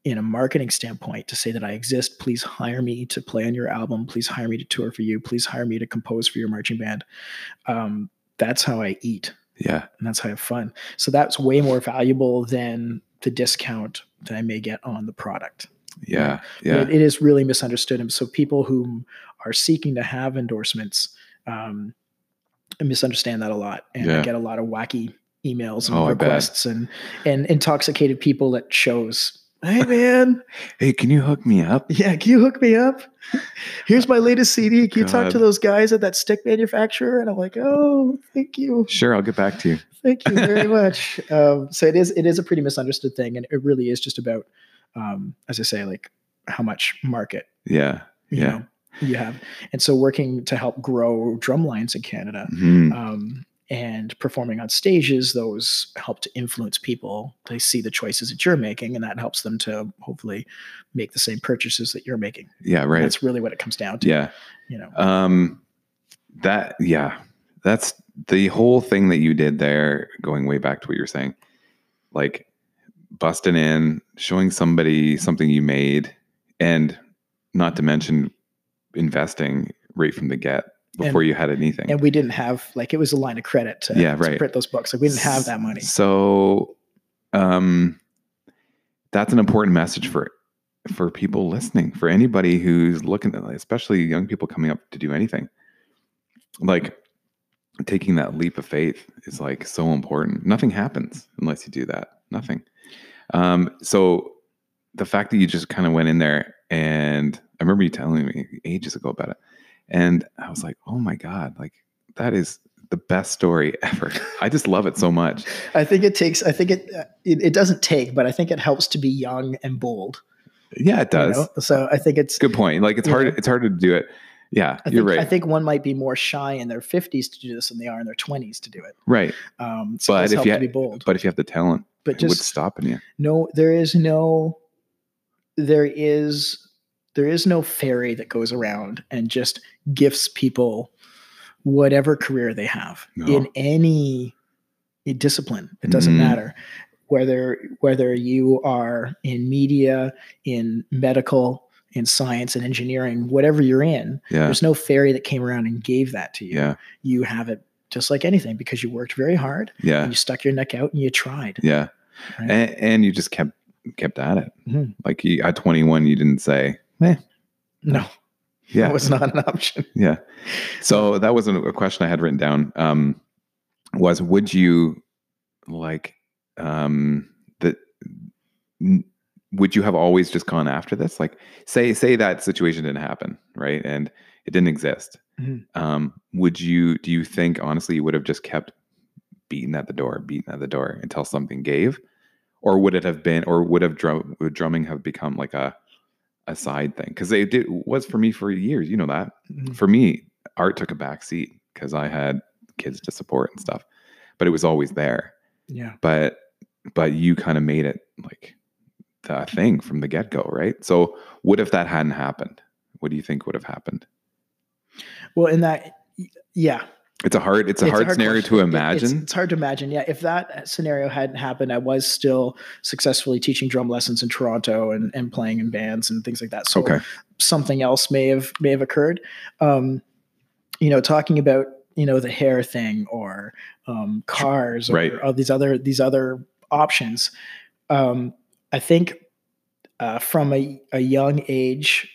in a marketing standpoint to say that I exist, please hire me to play on your album. Please hire me to tour for you. Please hire me to compose for your marching band. Um, that's how I eat. Yeah. And that's how I have fun. So that's way more valuable than the discount that I may get on the product. Yeah. Yeah. It, it is really misunderstood. And so people who are seeking to have endorsements um, misunderstand that a lot. And Yeah. I get a lot of wacky emails and Oh, I requests and, and intoxicated people at shows. Hey, man. Hey, can you hook me up? Yeah, can you hook me up? Here's my latest C D. Can you talk God. to those guys at that stick manufacturer? And I'm like, oh, thank you. Sure, I'll get back to you. Thank you very much. Um, so it is it is a pretty misunderstood thing. And it really is just about, um, as I say, like how much market Yeah. you Yeah. know, you have. And so working to help grow Drumlines in Canada, Mhm. um, and performing on stages, those help to influence people. They see the choices that you're making, and that helps them to hopefully make the same purchases that you're making. Yeah. Right. That's really what it comes down to. Yeah. You know, Um, that, yeah, that's the whole thing that you did there, going way back to what you're saying, like busting in, showing somebody something you made, and not to mention investing right from the get before And- you had anything. and we didn't have, like, it was a line of credit to, Yeah, to right. print those books. Like we didn't have that money. So, um, that's an important message for for people listening, for anybody who's looking at, especially young people coming up to do anything. Like taking that leap of faith is like so important. Nothing happens unless you do that. Nothing. Um, so the fact that you just kind of went in there, and I remember you telling me ages ago about it, and I was like, oh my God, like that is the best story ever. I just love it so much. I think it takes, I think it, it, it doesn't take, but I think it helps to be young and bold. Yeah, it you does. know? So I think it's Good point. Like it's you hard. know. It's harder to do it. Yeah, I you're think, right. I think one might be more shy in their fifties to do this than they are in their twenties to do it. right. Um, so But it's if help you to ha- be bold. But if you have the talent, But what's just stopping you? no, there is no, there is, there is no fairy that goes around and just gifts people whatever career they have No. in any discipline. It doesn't Mm. matter whether whether you are in media, in medical, in science and engineering, whatever you're in. Yeah. There's no fairy that came around and gave that to you. Yeah. You have it just like anything because you worked very hard Yeah. and you stuck your neck out and you tried. Yeah. Right? And, and you just kept kept at it. Mhm. Like you, at twenty-one, you didn't say, eh, No, yeah, that was not an option. yeah. So that was a, a question I had written down. Um, was would you like um, that? n- Would you have always just gone after this? Like, say say that situation didn't happen, right? And it didn't exist. Mhm. Um, would you? Do you think honestly you would have just kept beating at the door, beating at the door until something gave? Or would it have been, or would have drum, would drumming have become like a a side thing? Because they did was for me for years. You know that. Mhm. For me, art took a back seat because I had kids to support and stuff. But it was always there. Yeah. But but you kind of made it like the thing from the get go, right? So what if that hadn't happened? What do you think would have happened? Well, in that, yeah. It's a hard it's a It's hard scenario question. to It- it's- imagine. It's, hard to imagine. Yeah. If that scenario hadn't happened, I was still successfully teaching drum lessons in Toronto and, and playing in bands and things like that. So Okay. something else may have, may have occurred. Um, you know, talking about, you know, the hair thing or um, cars or Right. all these other, these other options. Um, I think uh, from a, a young age,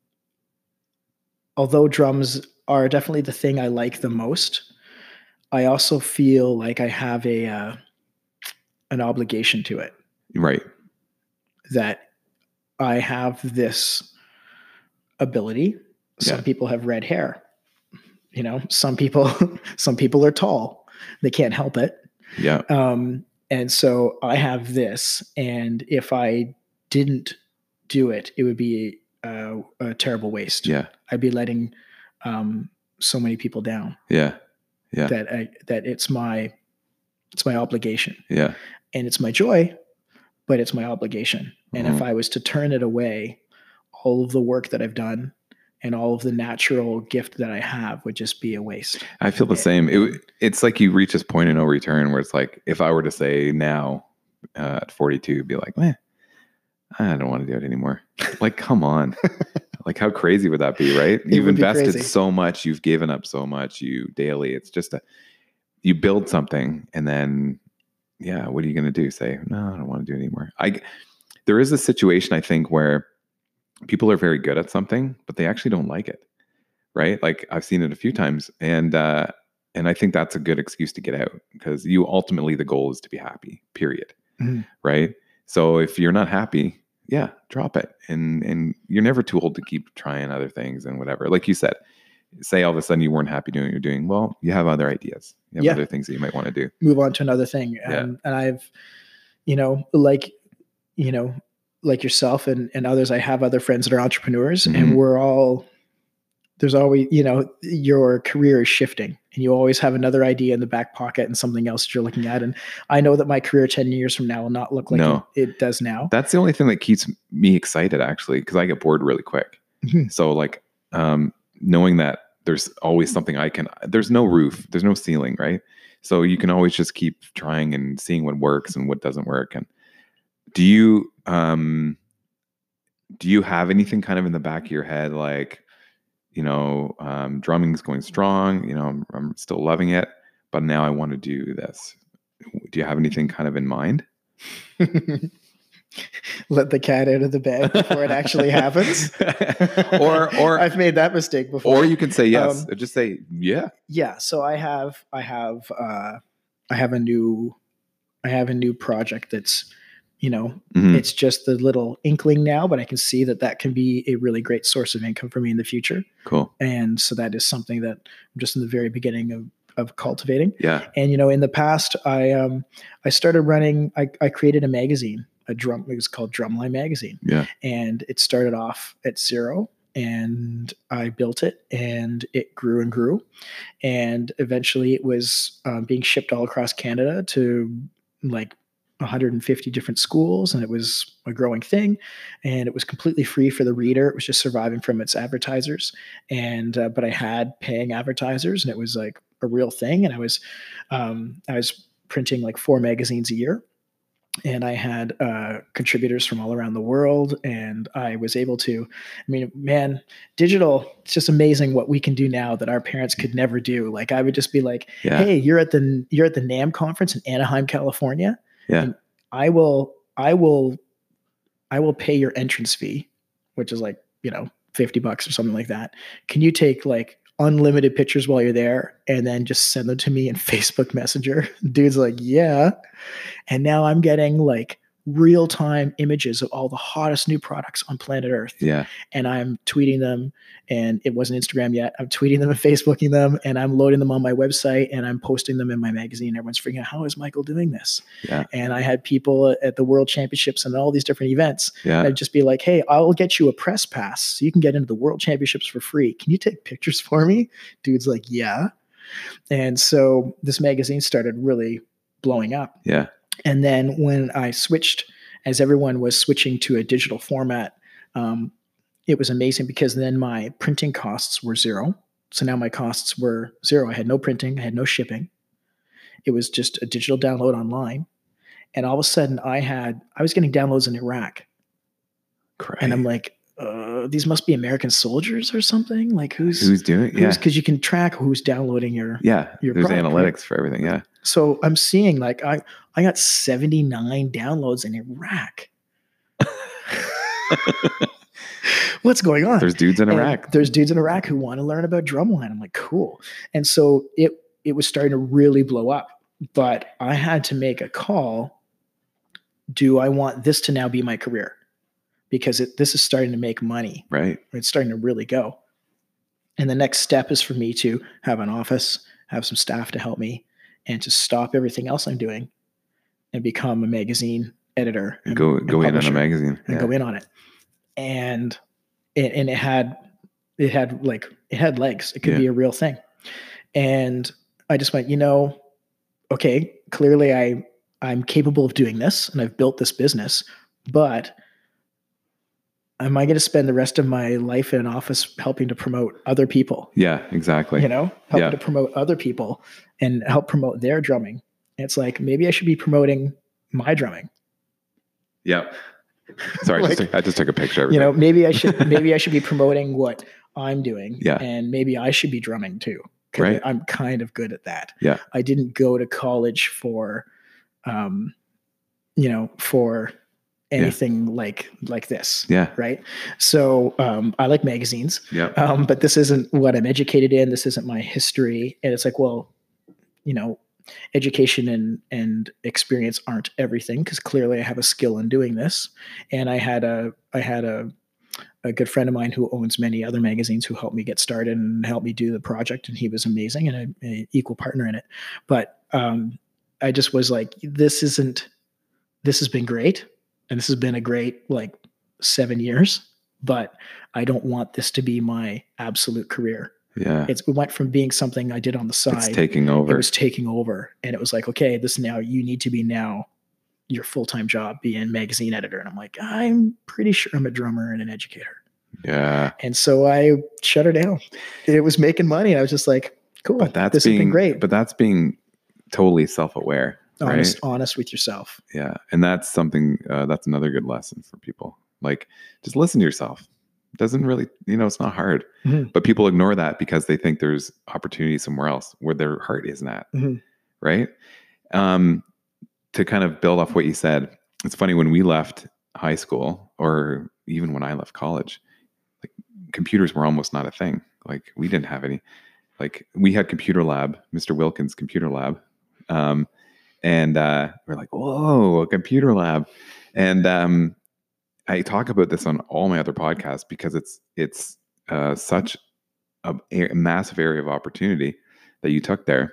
although drums are definitely the thing I like the most, I also feel like I have a uh, an obligation to it. Right. That I have this ability. Some Yeah. people have red hair. You know, some people some people are tall. They can't help it. Yeah. Um, and so I have this, and if I didn't do it, it would be a, a terrible waste. Yeah. I'd be letting um, so many people down. Yeah. Yeah. That I, that it's my it's my obligation, Yeah. and it's my joy, but it's my obligation. And if Mhm. I was to turn it away, all of the work that I've done and all of the natural gift that I have would just be a waste. I feel the same. It, it's like you reach this point of no return where it's like, if I were to say now uh, at forty-two, be like, man, I don't want to do it anymore. Like, come on. Like, how crazy would that be, right? You've would be invested crazy. so much, you've given up so much, you daily. It's just a, you build something and then, yeah, what are you going to do? Say, no, I don't want to do it anymore. I, there is a situation, I think, where people are very good at something, but they actually don't like it, right? Like, I've seen it a few times, and uh, and I think that's a good excuse to get out, because you ultimately, the goal is to be happy, period, Mhm. right? So if you're not happy, yeah, drop it, and and you're never too old to keep trying other things and whatever. Like you said, say all of a sudden you weren't happy doing what you're doing. Well, you have other ideas, you have Yeah. other things that you might want to do. Move on to another thing. Yeah. Um, and I've, you know, like, you know, like yourself and, and others, I have other friends that are entrepreneurs, Mhm. and we're all, there's always, you know, your career is shifting, and you always have another idea in the back pocket and something else that you're looking at. And I know that my career ten years from now will not look like No. it, it does now. That's the only thing that keeps me excited, actually, because I get bored really quick. Mhm. So like, um, knowing that there's always something I can, there's no roof, there's no ceiling, right? So you can always just keep trying and seeing what works and what doesn't work. And do you, um, do you have anything kind of in the back of your head, like, you know, um, drumming's going strong, you know, I'm, I'm still loving it, but now I want to do this. Do you have anything kind of in mind? Let the cat out of the bag before it actually happens. or, or, I've made that mistake before. or you can say yes, Um, just say, yeah. Yeah. So I have, I have, uh, I have a new, I have a new project that's, you know, Mhm. it's just the little inkling now, but I can see that that can be a really great source of income for me in the future. Cool. And so that is something that I'm just in the very beginning of, of cultivating. Yeah. And, you know, in the past, I, um, I started running, I, I created a magazine, a drum, it was called Drumline Magazine. Yeah. And it started off at zero, and I built it, and it grew and grew. And eventually it was um, being shipped all across Canada to like one hundred fifty different schools, and it was a growing thing, and it was completely free for the reader. It was just surviving from its advertisers. And, uh, but I had paying advertisers, and it was like a real thing. And I was, um, I was printing like four magazines a year, and I had uh, contributors from all around the world, and I was able to, I mean, man, digital, it's just amazing what we can do now that our parents could never do. Like, I would just be like, Yeah. hey, you're at the, you're at the NAMM conference in Anaheim, California. Yeah. And I will, I will, I will pay your entrance fee, which is like, you know, fifty bucks or something like that. Can you take like unlimited pictures while you're there and then just send them to me in Facebook Messenger? Dude's like, yeah. And now I'm getting like real-time images of all the hottest new products on planet Earth. Yeah. And I'm tweeting them, and it wasn't Instagram yet. I'm tweeting them and Facebooking them, and I'm loading them on my website, and I'm posting them in my magazine. Everyone's freaking out, how is Michael doing this? Yeah. And I had people at the World Championships and all these different events. Yeah. I'd just be like, hey, I'll get you a press pass so you can get into the World Championships for free. Can you take pictures for me? Dude's like, yeah. And so this magazine started really blowing up. Yeah. And then when I switched, as everyone was switching to a digital format, um, it was amazing, because then my printing costs were zero. So now my costs were zero. I had no printing. I had no shipping. It was just a digital download online. And all of a sudden I had, I was getting downloads in Iraq. Great. And I'm like, uh, these must be American soldiers or something. Like who's, who's doing? Yeah. Because you can track who's downloading your, Yeah. your There's product, analytics right? for everything. Yeah. So I'm seeing like I, I got seventy-nine downloads in Iraq. What's going on? There's dudes in And Iraq. There's dudes in Iraq who want to learn about drumline. I'm like, cool. And so it it was starting to really blow up. But I had to make a call. Do I want this to now be my career? Because it, this is starting to make money. Right. It's starting to really go. And the next step is for me to have an office, have some staff to help me, and to stop everything else I'm doing and become a magazine editor. And go and go in on a publisher magazine. and Yeah. go in on it. And it, and it had it had like it had legs. It could Yeah. be a real thing. And I just went, you know, okay, clearly I I'm capable of doing this, and I've built this business, but am I going to spend the rest of my life in an office helping to promote other people? Yeah, exactly. You know, helping Yeah. to promote other people and help promote their drumming. It's like, maybe I should be promoting my drumming. Yeah. Sorry, I, Like, just took, I just took a picture. Of you know, everything. maybe I should maybe I should be promoting what I'm doing. Yeah. And maybe I should be drumming too. 'Cause Right. I'm kind of good at that. Yeah. I didn't go to college for, um, you know, for anything yeah. like like this. Yeah. Right. So um, I like magazines. Yeah. Um, but this isn't what I'm educated in. This isn't my history. And it's like, well, you know, education and and experience aren't everything, because clearly I have a skill in doing this. And I had a I had a a good friend of mine who owns many other magazines who helped me get started and helped me do the project. And he was amazing and an equal partner in it. But um, I just was like, this isn't, this has been great. And this has been a great, like seven years, but I don't want this to be my absolute career. Yeah. It's, it went from being something I did on the side. It's taking over. It was taking over. And it was like, okay, this now, you need to be now your full-time job, be a magazine editor. And I'm like, I'm pretty sure I'm a drummer and an educator. Yeah. And so I shut her down. It was making money. And I was just like, cool, but that's this being, has been great. But that's being totally self-aware, honest, right? honest with yourself. Yeah. And that's something, uh, that's another good lesson for people. Like, just listen to yourself. It doesn't really, you know, it's not hard, mm-hmm. but people ignore that because they think there's opportunity somewhere else where their heart isn't at. Mm-hmm. Right. Um, to kind of build off what you said, it's funny, when we left high school, or even when I left college, like computers were almost not a thing. Like we didn't have any, like we had computer lab, Mister Wilkins computer lab. Um, and uh, we're like, whoa, a computer lab. And um, I talk about this on all my other podcasts because it's, it's uh, such a, a massive area of opportunity that you took there.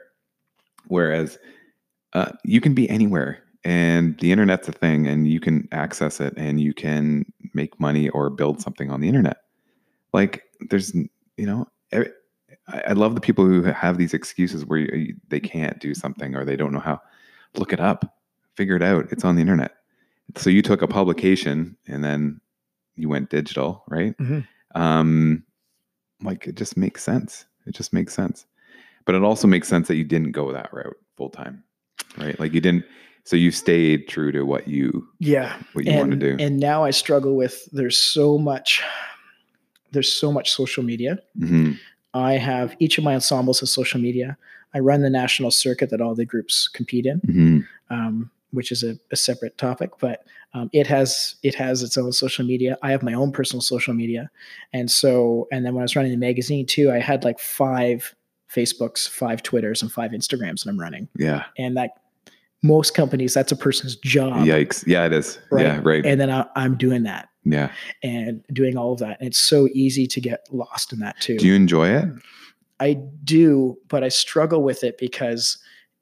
Whereas uh, you can be anywhere and the internet's a thing and you can access it and you can make money or build something on the internet. Like there's, you know, I, I love the people who have these excuses where you, they can't do something or they don't know how. Look it up, figure it out. It's on the internet. So you took a publication and then you went digital, right? Mm-hmm. Um, like it just makes sense. It just makes sense. But it also makes sense that you didn't go that route full time, right? Like you didn't. So you stayed true to what you, yeah, what you and, want to do. And now I struggle with, there's so much, there's so much social media. Mm-hmm. I have each of my ensembles has social media. I run the national circuit that all the groups compete in, mm-hmm. um, which is a, a separate topic, but um, it has, it has its own social media. I have my own personal social media. And so, and then when I was running the magazine too, I had like five Facebooks, five Twitters, and five Instagrams that I'm running. Yeah. And that, most companies, that's a person's job. Yikes. Yeah, it is. Right? Yeah, right. And then I, I'm doing that. Yeah. And doing all of that. And it's so easy to get lost in that too. Do you enjoy it? I do, but I struggle with it because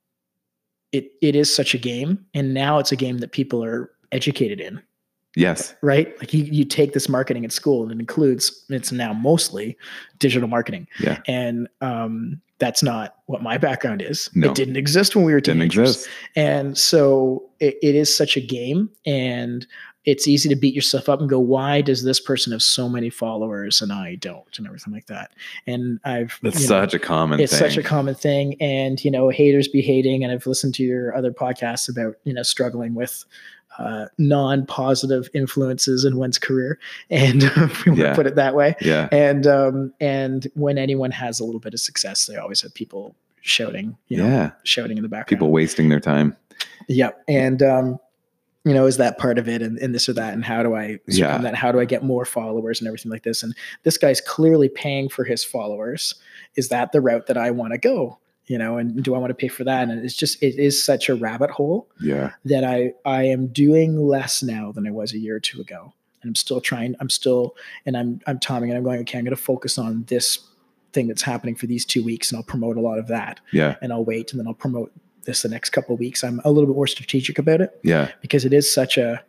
it it is such a game. And now it's a game that people are educated in. Yes. Right? Like you, you take this marketing at school and it includes, it's now mostly digital marketing. Yeah. And um, that's not what my background is. No. It didn't exist when we were teenagers. Didn't exist. And so it, it is such a game, and it's easy to beat yourself up and go, why does this person have so many followers and I don't, and everything like that. And I've, that's such know, a common it's thing. It's such a common thing. And, you know, haters be hating. And I've listened to your other podcasts about, you know, struggling with uh, non-positive influences in one's career. And if we want yeah. to put it that way. Yeah. And, um, and when anyone has a little bit of success, they always have people shouting, you know, yeah. shouting in the background. People wasting their time. Yep. And, um, you know, is that part of it and, and this or that? And how do I yeah. that? How do I get more followers and everything like this? And this guy's clearly paying for his followers. Is that the route that I want to go? You know, and do I want to pay for that? And it's just, it is such a rabbit hole yeah. that I, I am doing less now than I was a year or two ago. And I'm still trying, I'm still, and I'm, I'm timing and I'm going, okay, I'm going to focus on this thing that's happening for these two weeks. And I'll promote a lot of that. Yeah. And I'll wait and then I'll promote this the next couple of weeks. I'm a little bit more strategic about it. Yeah. Because it is such a,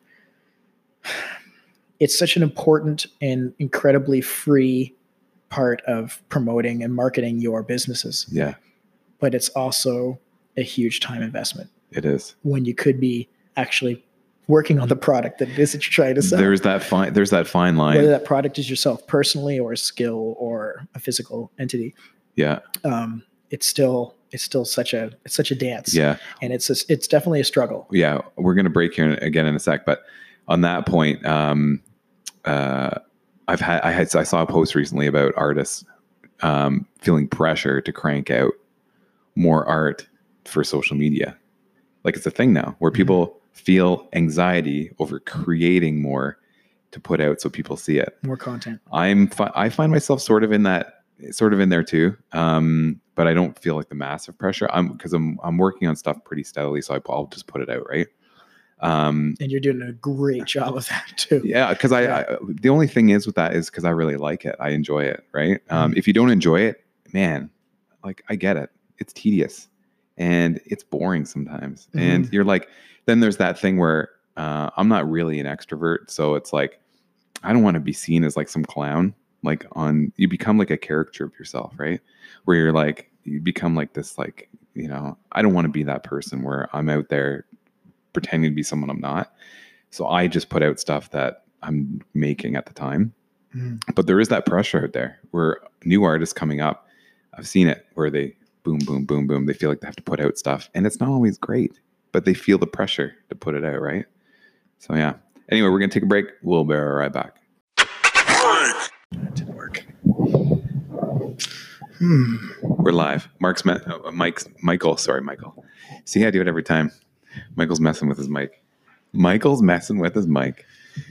it's such an important and incredibly free part of promoting and marketing your businesses. Yeah. But it's also a huge time investment. It is. When you could be actually working on the product that it is that you're trying to sell. There's that fine, there's that fine line. Whether that product is yourself personally or a skill or a physical entity. Yeah. Um, it's still, it's still such a, it's such a dance. Yeah. And it's, a, it's definitely a struggle. Yeah. We're going to break here again in a sec, but on that point, um, uh, I've had I had I saw a post recently about artists um, feeling pressure to crank out more art for social media. Like it's a thing now where people mm-hmm. feel anxiety over creating more to put out so people see it. More content. I'm fi- I find myself sort of in that sort of in there too. Um, but I don't feel like the massive pressure. I'm because I'm I'm working on stuff pretty steadily, so I, I'll just put it out, right? Um, and you're doing a great job of that too. Yeah, because I, yeah. I the only thing is with that is because I really like it. I enjoy it, right? Um, mm-hmm. If you don't enjoy it, man, like I get it. It's tedious and it's boring sometimes. Mm-hmm. And you're like, then there's that thing where uh, I'm not really an extrovert, so it's like I don't want to be seen as like some clown. Like on, you become like a caricature of yourself, right? Where you're like, you become like this, like, you know, I don't want to be that person where I'm out there pretending to be someone I'm not. So I just put out stuff that I'm making at the time. Mm. But there is that pressure out there where new artists coming up, I've seen it where they boom, boom, boom, boom. They feel like they have to put out stuff and it's not always great, but they feel the pressure to put it out, right? So yeah. Anyway, we're going to take a break. We'll be right back. That didn't work. Hmm. We're live. Mark's met, uh, Mike's Michael. Sorry, Michael. See, I do it every time. Michael's messing with his mic. Michael's messing with his mic.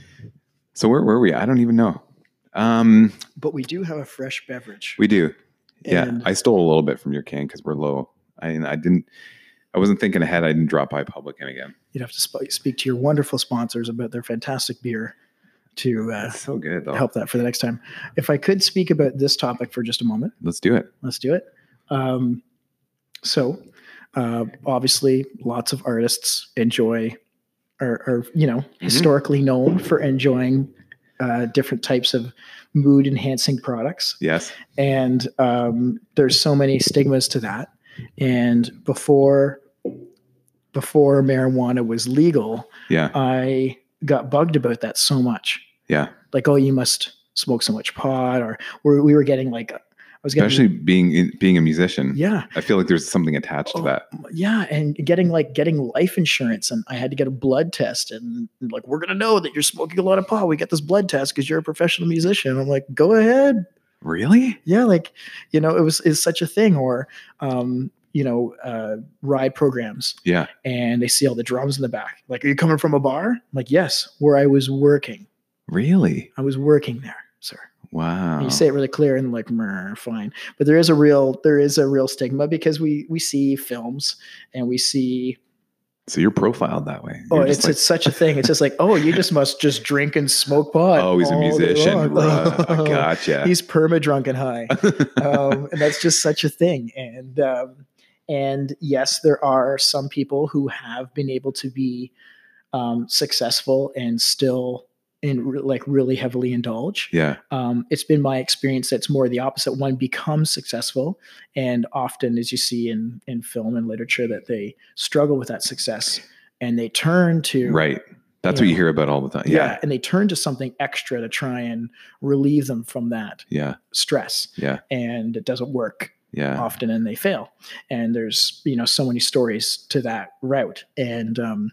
So where were we? I don't even know. Um, but we do have a fresh beverage. We do. Yeah, and I stole a little bit from your can because we're low. I I didn't. I wasn't thinking ahead. I didn't drop by Publican again. You'd have to sp- speak to your wonderful sponsors about their fantastic beer to uh, That's so good, though. help that for the next time. If I could speak about this topic for just a moment. Let's do it. Let's do it. Um, so uh, obviously lots of artists enjoy or, or you know, mm-hmm. historically known for enjoying uh, different types of mood enhancing products. Yes. And um, there's so many stigmas to that. And before, before marijuana was legal, yeah, I got bugged about that so much. Yeah. Like, oh, you must smoke so much pot, or we we were getting like, I was getting, especially being in, being a musician. Yeah. I feel like there's something attached oh, to that. Yeah. And getting like getting life insurance, and I had to get a blood test, and like, we're going to know that you're smoking a lot of pot. We get this blood test because you're a professional musician. I'm like, go ahead. Really? Yeah. Like, you know, it was, is such a thing. Or, um, you know, uh, ride programs. Yeah. And they see all the drums in the back. Like, are you coming from a bar? I'm like, yes, where I was working. Really? I was working there, sir. Wow. And you say it really clear and like, fine. But there is a real, there is a real stigma because we, we see films and we see. So you're profiled that way. You're oh, it's like, it's such a thing. It's just like, oh, you just must just drink and smoke pot. Oh, he's a musician. Uh, gotcha. He's perma drunk and high. um, and that's just such a thing. And, um, and yes, there are some people who have been able to be um, successful and still in re- like really heavily indulge. Yeah. Um, it's been my experience that's more the opposite. One becomes successful, and often, as you see in in film and literature, that they struggle with that success and they turn to right. That's you what know, you hear about all the time. Yeah. yeah. And they turn to something extra to try and relieve them from that yeah. stress. Yeah. And it doesn't work. Yeah. Often, and they fail. And there's, you know, so many stories to that route. And, um,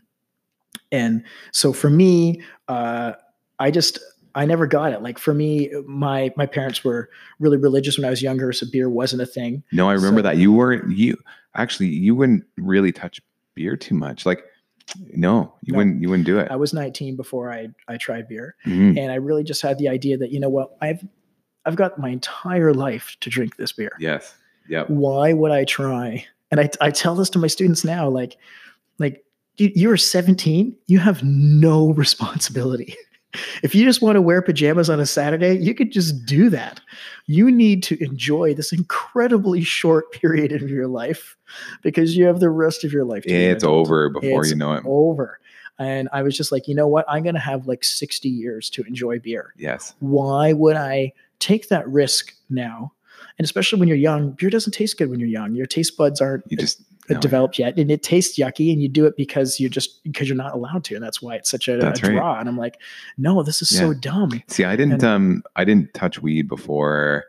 and so for me, uh, I just, I never got it. Like for me, my, my parents were really religious when I was younger. So beer wasn't a thing. No, I remember so, that you weren't, you actually, you wouldn't really touch beer too much. Like, no, you no, wouldn't, you wouldn't do it. I was nineteen before I, I tried beer. Mm-hmm. And I really just had the idea that, you know what, I've, I've got my entire life to drink this beer. Yes. Yep. Why would I try? And I, I tell this to my students now, like, like you, you're seventeen, you have no responsibility. If you just want to wear pajamas on a Saturday, you could just do that. You need to enjoy this incredibly short period of your life because you have the rest of your life. To it's over before it's you know it. Over. And I was just like, you know what? I'm going to have like sixty years to enjoy beer. Yes. Why would I take that risk now? And especially when you're young, beer doesn't taste good when you're young. Your taste buds aren't you just, no. developed yet. And it tastes yucky, and you do it because you're just, because you're not allowed to. And that's why it's such a, a draw. Right. And I'm like, no, this is yeah. so dumb. See, I didn't, and, um, I didn't touch weed before.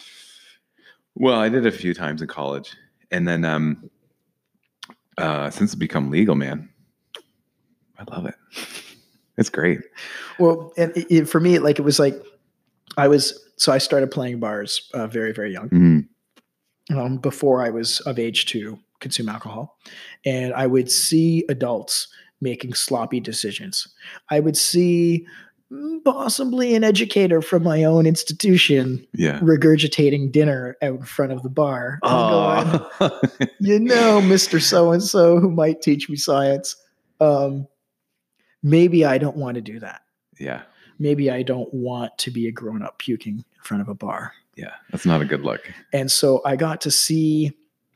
Well, I did a few times in college. And then, um, uh, since it's become legal, man, I love it. It's great. Well, and it, it, for me, like it was like I was so I started playing bars uh, very very young, Mm-hmm. um, before I was of age to consume alcohol, and I would see adults making sloppy decisions. I would see mm, possibly an educator from my own institution Yeah. regurgitating dinner out in front of the bar. And going, Oh. you know, Mister So-and-so who might teach me science. Um, maybe I don't want to do that. Yeah. Maybe I don't want to be a grown-up puking in front of a bar. Yeah. That's not a good look. And so I got to see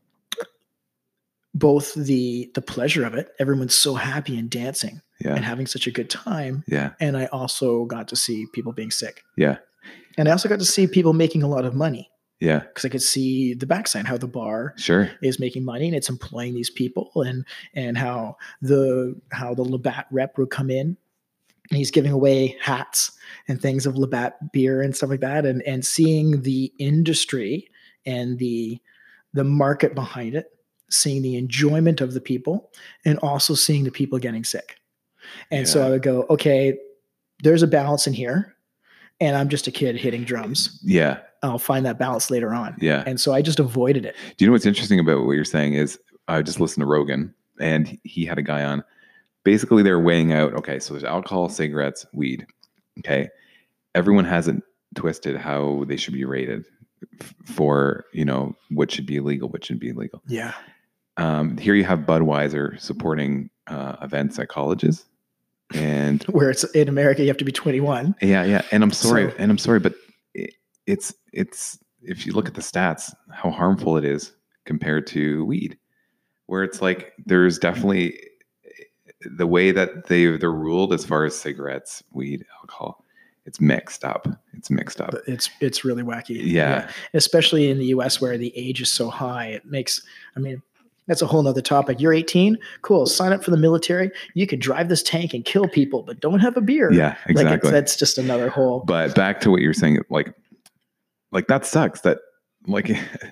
both the the pleasure of it. Everyone's so happy and dancing Yeah. and having such a good time. Yeah. And I also got to see people being sick. Yeah. And I also got to see people making a lot of money Yeah. because I could see the backside, how the bar Sure. is making money and it's employing these people, and and how the how the Labatt rep would come in and he's giving away hats and things of Labatt beer and stuff like that, and and seeing the industry and the the market behind it, seeing the enjoyment of the people, and also seeing the people getting sick. And so Yeah. I would go, okay, there's a balance in here, and I'm just a kid hitting drums. Yeah. I'll find that balance later on. Yeah. And so I just avoided it. Do you know what's interesting about what you're saying is I just listened to Rogan and he had a guy on. Basically, they're weighing out, okay, so there's alcohol, cigarettes, weed. Okay. Everyone has it twisted how they should be rated f- for, you know, what should be illegal, what should be illegal. Yeah. Um, here you have Budweiser supporting uh, events at colleges. And Where it's in America, you have to be twenty-one. yeah, yeah. And I'm sorry, So- and I'm sorry, but it, it's, it's, if you look at the stats, how harmful it is compared to weed, where it's like, there's definitely the way that they, they're ruled as far as cigarettes, weed, alcohol, it's mixed up. It's mixed up. But it's it's really wacky. Yeah. Especially in the U S where the age is so high. It makes, I mean, that's a whole nother topic. You're eighteen, cool. Sign up for the military. You can drive this tank and kill people, but don't have a beer. Yeah, Like it's, exactly. that's just another whole. But back to what you're saying, like, like that sucks that like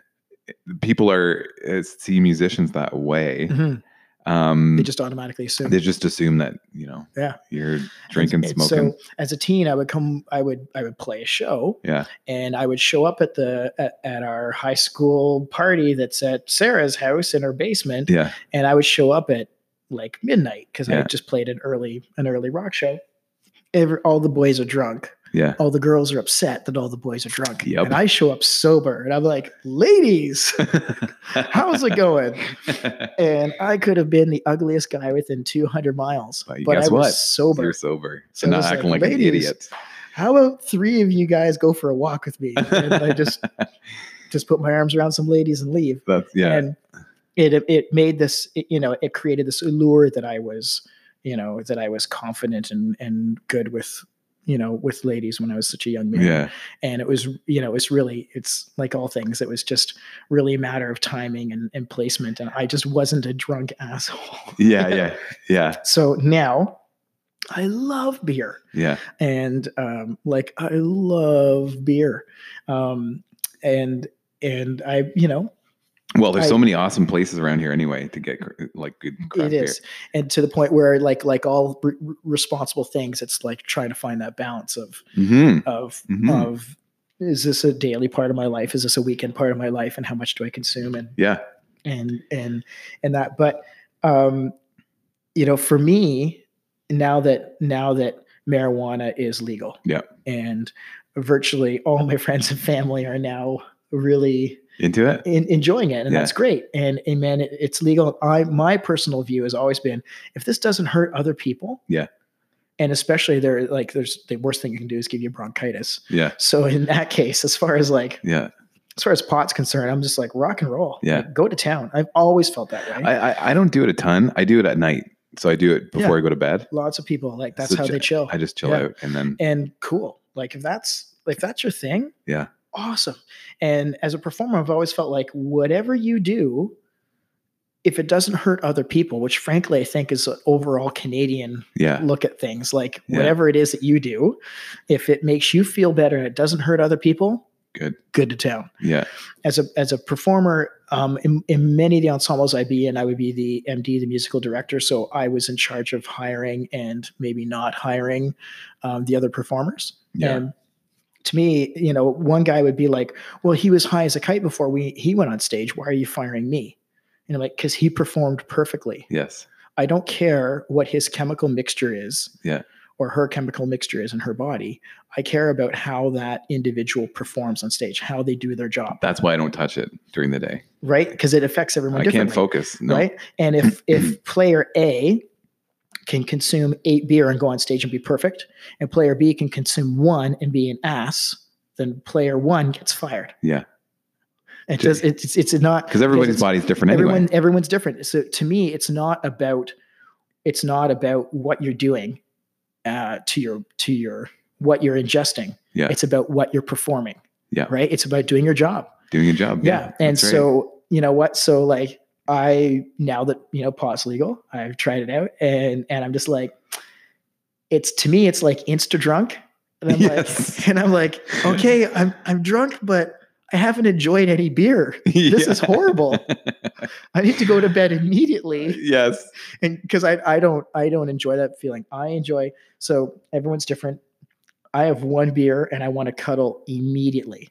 people are uh, see musicians that way. Mhm. Um, They just automatically assume. they just assume that, you know, Yeah. you're drinking, And smoking. So as a teen, I would come, I would, I would play a show, yeah. and I would show up at the at, at our high school party that's at Sarah's house in her basement, Yeah. and I would show up at like midnight because Yeah. I just played an early an early rock show. Every, all the boys are drunk. Yeah. All the girls are upset that all the boys are drunk, Yep. and I show up sober, and I'm like, "Ladies, how's it going?" And I could have been the ugliest guy within two hundred miles, But but I guess was what? sober. You're sober. So So not it's acting like, like, an ladies, idiot. How about three of you guys go for a walk with me? And I just just put my arms around some ladies and leave. That's yeah. And it it made this, it, you know, it created this allure that I was, you know, that I was confident and and good with, you know, with ladies when I was such a young man. yeah. And it was, you know, it's really, it's like all things. It was just really a matter of timing and, and placement. And I just wasn't a drunk asshole. Yeah. Yeah. Yeah. So now I love beer. Yeah. And um, like I love beer, um, and and I, you know, Well, there's I- so many awesome places around here anyway to get cr- like good craft it is, and to the point where like like all re- responsible things, it's like trying to find that balance of beer. Mm-hmm. of Mhm. of is this a daily part of my life? Is this a weekend part of my life? And how much do I consume? And Yeah. and and and that, but um, you know, for me, now that now that marijuana is legal, Yeah. and virtually all my friends and family are now really Into it. in, enjoying it, and Yeah. that's great. And and man, it, it's legal. I my personal view has always been, if this doesn't hurt other people, Yeah. and especially there, like there's the worst thing you can do is give you bronchitis. Yeah. So in that case, as far as like Yeah. as far as pot's concerned, I'm just like rock and roll. Yeah. Like, go to town. I've always felt that way. I, I I don't do it a ton. I do it at night, so I do it before I go to bed. Lots of people like that's So how ju- they chill. I just chill Yeah. out and then And cool. Like if that's if that's your thing, yeah. awesome. And as a performer, I've always felt like whatever you do, if it doesn't hurt other people, which frankly I think is an overall Canadian Yeah. look at things, like Yeah. whatever it is that you do, if it makes you feel better and it doesn't hurt other people, Good. good to town. Yeah. As a as a performer, um, in, in many of the ensembles I'd be in, I would be the M D, the musical director. So I was in charge of hiring and maybe not hiring um, the other performers. Yeah. And to me, you know, one guy would be like, well, he was high as a kite before we he went on stage. Why are you firing me? You know, like, because he performed perfectly. Yes. I don't care what his chemical mixture is. Yeah. Or her chemical mixture is in her body. I care about how that individual performs on stage, how they do their job. That's why I don't touch it during the day. Right? Because it affects everyone I differently. can't focus. No. Right? And if if player A can consume eight beer and go on stage and be perfect, and player B can consume one and be an ass, then player one gets fired. Yeah. It just it's it's not because everybody's body's different anyway. Everyone everyone's different. So to me, it's not about it's not about what you're doing. Uh, to your to your what you're ingesting. Yeah. It's about what you're performing. Yeah. Right. It's about doing your job. Doing your job. Yeah. yeah and so right. you know what? So like I now that you know pot's legal, I've tried it out, and and I'm just like, it's to me, it's like insta drunk, and I'm yes. like, and I'm like, okay, I'm I'm drunk, but I haven't enjoyed any beer. This yeah. is horrible. I need to go to bed immediately. Yes. And because I, I don't I don't enjoy that feeling. I enjoy so everyone's different. I have one beer and I want to cuddle immediately.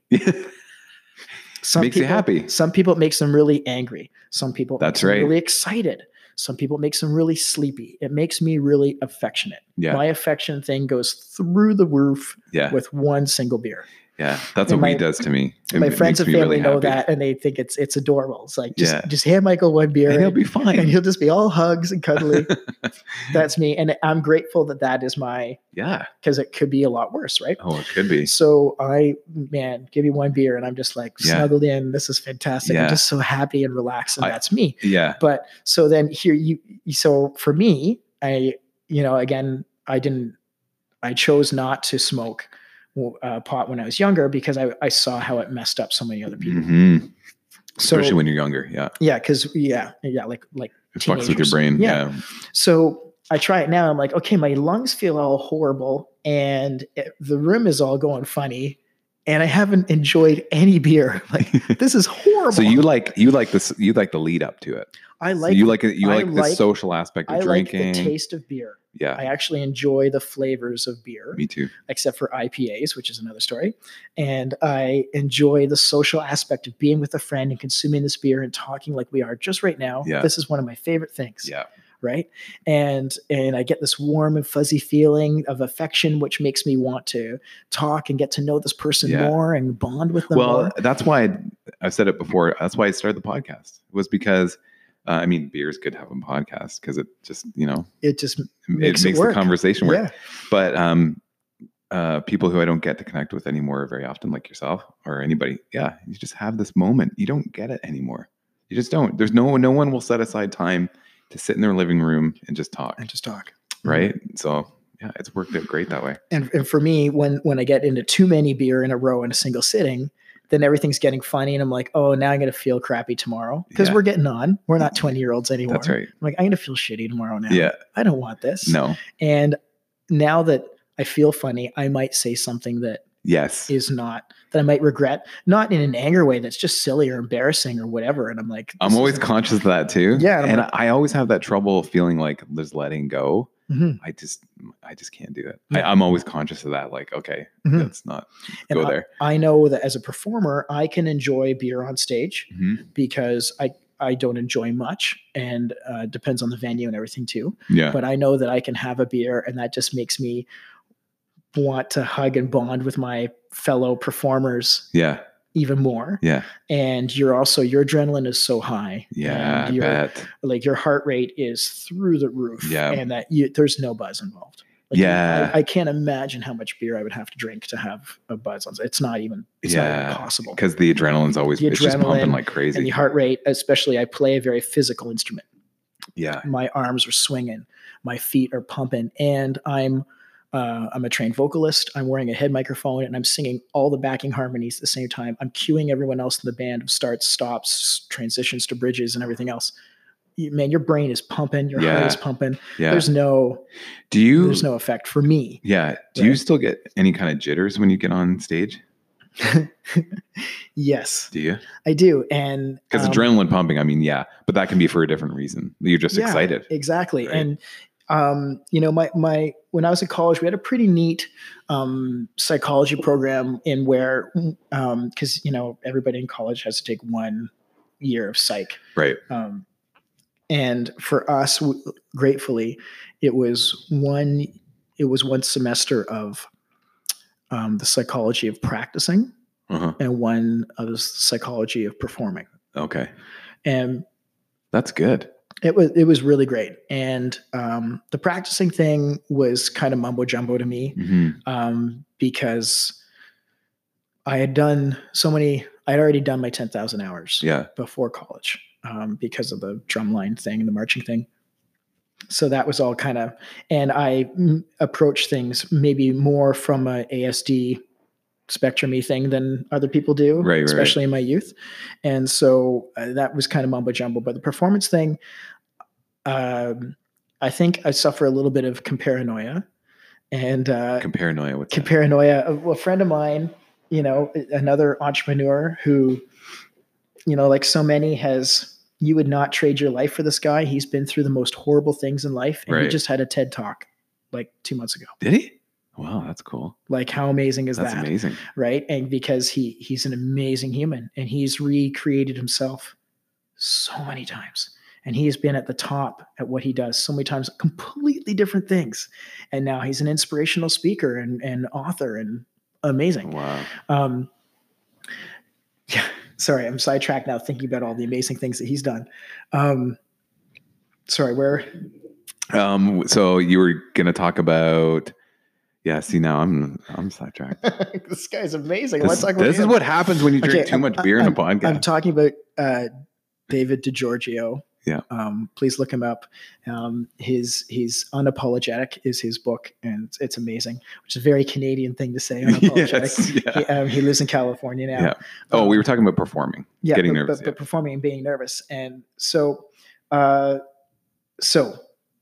Some makes people, you happy. Some people it makes them really angry. Some people That's makes right. them really excited. Some people it makes them really sleepy. It makes me really affectionate. Yeah. My affection thing goes through the roof yeah. with one single beer. Yeah, that's and what my, weed does to me. It, my friends and family really know happy. that, and they think it's it's adorable. It's like just yeah. just hand Michael one beer, and he'll be fine, and he'll just be all hugs and cuddly. That's me, and I'm grateful that that is my yeah, because it could be a lot worse, right? Oh, it could be. So I, man, give me one beer, and I'm just like yeah. snuggled in. This is fantastic. Yeah. I'm just so happy and relaxed, and I, that's me. Yeah. But so then here you, so for me, I, you know, again, I didn't, I chose not to smoke. Uh, pot when I was younger because I, I saw how it messed up so many other people. Mm-hmm. So, especially when you're younger. Yeah. Yeah. Cause yeah. Yeah. Like, like it fucks with your brain. Yeah. yeah. So I try it now. And I'm like, okay, my lungs feel all horrible and it, the room is all going funny and I haven't enjoyed any beer. Like this is horrible. So you like, you like this, you like the lead up to it. I like, so you like it. You I like the like, social aspect of I drinking. like the taste of beer. Yeah. I actually enjoy the flavors of beer. Me too. Except for I P As, which is another story. And I enjoy the social aspect of being with a friend and consuming this beer and talking like we are just right now. Yeah. This is one of my favorite things. Yeah. Right. And and I get this warm and fuzzy feeling of affection, which makes me want to talk and get to know this person yeah. more and bond with them well, more. That's why I, I've said it before. That's why I started the podcast. It was because Uh, I mean, beer is good to have a podcast because it just, you know, it just makes, it makes it the conversation work. Yeah. But um, uh, people who I don't get to connect with anymore very often, like yourself or anybody, yeah, you just have this moment. You don't get it anymore. You just don't. There's no no one will set aside time to sit in their living room and just talk. And just talk. Right. Mm-hmm. So yeah, it's worked out great that way. And, and for me, when when I get into too many beer in a row in a single sitting, then everything's getting funny. And I'm like, oh, now I'm going to feel crappy tomorrow because yeah. we're getting on. We're not twenty year olds anymore. That's right. I'm like, I'm going to feel shitty tomorrow now. Yeah. I don't want this. No. And now that I feel funny, I might say something that yes is not, that I might regret, not in an anger way that's just silly or embarrassing or whatever. And I'm like, I'm always conscious of that too. Yeah. And like, I always have that trouble feeling like there's letting go. Mm-hmm. I just, I just can't do it. Yeah. I, I'm always conscious of that. Like, okay, mm-hmm. let's not and go I, there. I know that as a performer, I can enjoy beer on stage mm-hmm. because I, I don't enjoy much and uh, depends on the venue and everything too. Yeah. But I know that I can have a beer and that just makes me want to hug and bond with my fellow performers. Yeah. Even more. Yeah. And you're also, your adrenaline is so high. Yeah. I bet. Like your heart rate is through the roof. Yeah. And that you, there's no buzz involved. Like yeah. I, I can't imagine how much beer I would have to drink to have a buzz on. It's not even, it's yeah. not even possible. Because the adrenaline's always the it's just pumping like crazy. And the heart rate, especially I play a very physical instrument. Yeah. My arms are swinging, my feet are pumping, and I'm, Uh, I'm a trained vocalist. I'm wearing a head microphone and I'm singing all the backing harmonies at the same time. I'm cueing everyone else in the band of starts, stops, transitions to bridges and everything else. You, man, your brain is pumping. Your yeah. heart is pumping. Yeah. There's no, do you, there's no effect for me. Yeah. Do right? you still get any kind of jitters when you get on stage? Yes, Do you? I do. And Because um, adrenaline pumping, I mean, yeah, but that can be for a different reason. You're just yeah, excited. Exactly. right? And, um, you know, my, my, when I was in college, we had a pretty neat um, psychology program in where, um, cause you know, everybody in college has to take one year of psych. Right. Um, and for us, w- gratefully, it was one, it was one semester of um, the psychology of practicing Uh-huh. and one of the psychology of performing. Okay. And That's good. it was it was really great. And um, the practicing thing was kind of mumbo jumbo to me hmm um, because I had done so many. I had already done my ten thousand hours Yeah. before college um, because of the drumline thing and the marching thing. So that was all kind of, and I mm, approach things maybe more from a A S D spectrum-y thing than other people do, Right, right, especially in my youth. And so uh, that was kind of mumbo jumbo. But the performance thing, um, I think I suffer a little bit of comparanoia. And uh, Comparanoia with that. comparanoia. A, a friend of mine, you know, another entrepreneur who, you know, like so many has, you would not trade your life for this guy. He's been through the most horrible things in life. And he Right. just had a TED talk like two months ago. Did he? Wow, that's cool. Like how amazing is That's that? amazing. Right. And because he he's an amazing human and he's recreated himself so many times. And he has been at the top at what he does so many times, completely different things. And now he's an inspirational speaker and, and author and amazing. Wow. Um, yeah, sorry, I'm sidetracked now thinking about all the amazing things that he's done. Um, sorry, where? Um, so you were going to talk about, yeah, see now I'm, I'm sidetracked. This guy's amazing. This, Let's talk about this is him. what happens when you drink Okay, too I'm- much beer I'm, in a podcast. I'm talking about uh, David DiGiorgio. Yeah. Um, please look him up. Um, his his Unapologetic is his book, and it's, it's amazing, which is a very Canadian thing to say. Unapologetic. Yes, yeah. he, um, he lives in California now. Yeah. Oh, Um, we were talking about performing. yeah, getting but, nervous. but, yeah. but performing and being nervous, and so, uh, so,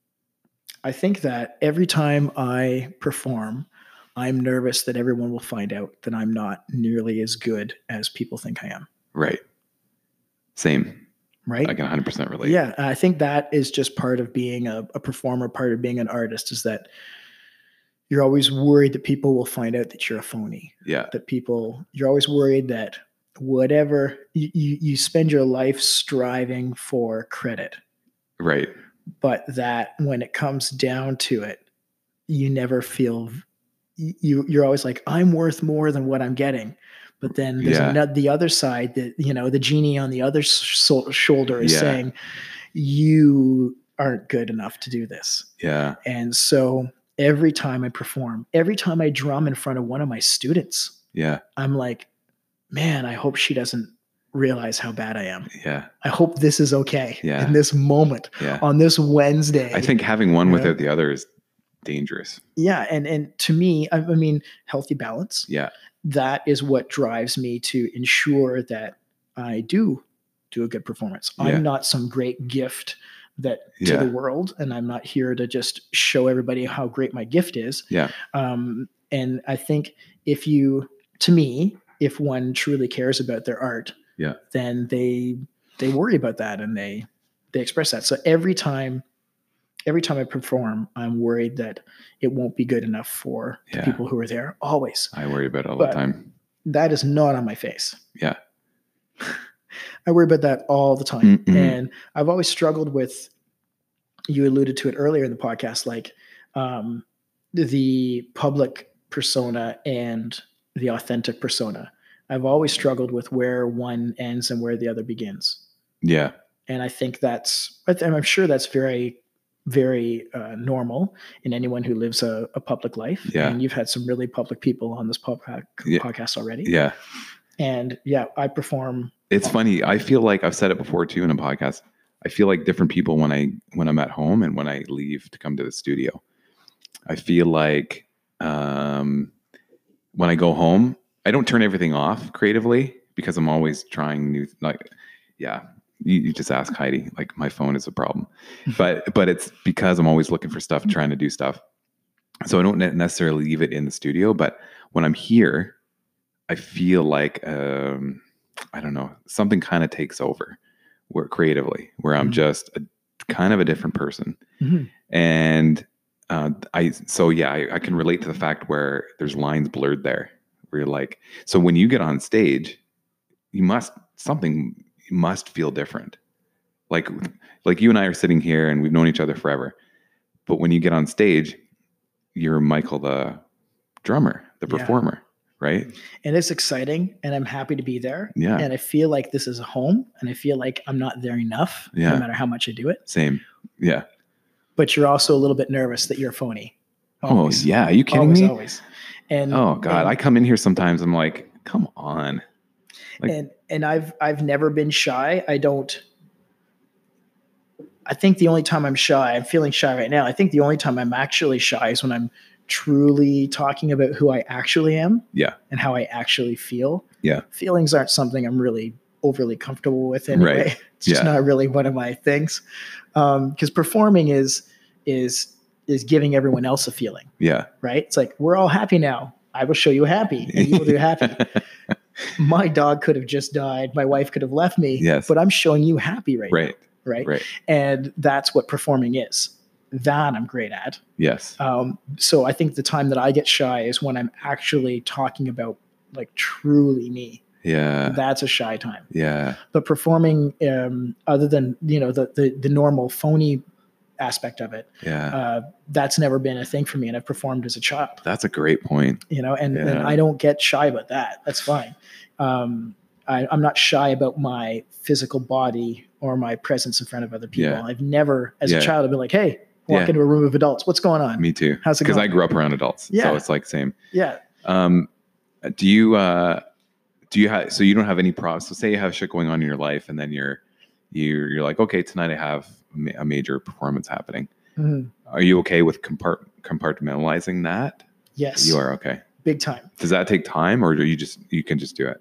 I think that every time I perform, I'm nervous that everyone will find out that I'm not nearly as good as people think I am. Right. Same. Right. I can one hundred percent relate. Yeah, I think that is just part of being a, a performer, part of being an artist, is that you're always worried that people will find out that you're a phony. Yeah. That people, you're always worried that whatever you, you, you spend your life striving for credit, Right. but that when it comes down to it, you never feel you. You're always like, I'm worth more than what I'm getting. But then there's Yeah. another, the other side that, you know, the genie on the other so- shoulder is Yeah. saying, you aren't good enough to do this. Yeah. And so every time I perform, every time I drum in front of one of my students, Yeah. I'm like, man, I hope she doesn't realize how bad I am. Yeah. I hope this is okay Yeah. in this moment Yeah. on this Wednesday. I think having one Yeah. without the other is dangerous. Yeah. And, and to me, I, I mean, healthy balance. Yeah. That is what drives me to ensure that I do do a good performance. Yeah. I'm not some great gift that to Yeah. the world, and I'm not here to just show everybody how great my gift is. Yeah. Um, and I think if you, to me, if one truly cares about their art, Yeah. then they they worry about that and they they express that. So every time every time I perform, I'm worried that it won't be good enough for the Yeah. people who are there. Always. I worry about it all But- the time. That is not on my face. Yeah. I worry about that all the time. Mm-mm. And I've always struggled with, you alluded to it earlier in the podcast, like um, the public persona and the authentic persona. I've always struggled with where one ends and where the other begins. Yeah. And I think that's, I th- I'm sure that's very, very uh, normal in anyone who lives a, a public life. Yeah. And you've had some really public people on this pub- Yeah. podcast already. Yeah. And yeah, I perform. It's funny. I feel like I've said it before too in a podcast. I feel like different people when I when I'm at home and when I leave to come to the studio. I feel like um, when I go home, I don't turn everything off creatively because I'm always trying new. Like, yeah, you, you just ask Heidi. Like, my phone is a problem, but but it's because I'm always looking for stuff, trying to do stuff. So I don't necessarily leave it in the studio. But when I'm here, I feel like, um, I don't know, something kind of takes over where creatively, where I'm Mhm. just a kind of a different person. Mhm. And uh, I, so yeah, I, I can relate to the fact where there's lines blurred there where you're like, so when you get on stage, you must, something must feel different. Like, like you and I are sitting here and we've known each other forever. But when you get on stage, you're Michael, the drummer, the Yeah. performer, right? And it's exciting, and I'm happy to be there. Yeah. And I feel like this is a home, and I feel like I'm not there enough, Yeah. no matter how much I do it. Same. Yeah. But you're also a little bit nervous that you're phony. Always. Oh, yeah. Are you kidding always, me? Always. And oh God, and, I come in here sometimes. I'm like, come on. Like, and and I've I've never been shy. I don't. I think the only time I'm shy, I'm feeling shy right now. I think the only time I'm actually shy is when I'm truly talking about who I actually am. Yeah. And how I actually feel. Yeah. Feelings aren't something I'm really overly comfortable with anyway. Right. It's just Yeah. not really one of my things. Um, because performing is is is giving everyone else a feeling. Yeah. Right? It's like, we're all happy now. I will show you happy, and you will do happy. My dog could have just died. My wife could have left me. Yes. But I'm showing you happy right, Right. now. Right. Right. And that's what performing is. That I'm great at. Yes. Um, so I think the time that I get shy is when I'm actually talking about like truly me. Yeah. That's a shy time. Yeah. But performing, um, other than, you know, the, the, the normal phony aspect of it, Yeah. uh, that's never been a thing for me. And I've performed as a child, That's a great point. you know, and, Yeah. and I don't get shy about that. That's fine. Um, I, I'm not shy about my physical body or my presence in front of other people. Yeah. I've never, as Yeah. a child, I've been like, hey, walk Yeah. into a room of adults. What's going on? Me too. How's it Because I going? grew up around adults. Yeah. So it's like same. Yeah. Um, do you, uh, do you have, so you don't have any problems. So say you have shit going on in your life and then you're, you're, you're like, okay, tonight I have ma- a major performance happening. Mhm. Are you okay with compart- compartmentalizing that? Yes. You are. Okay. Big time. Does that take time or do you just, you can just do it?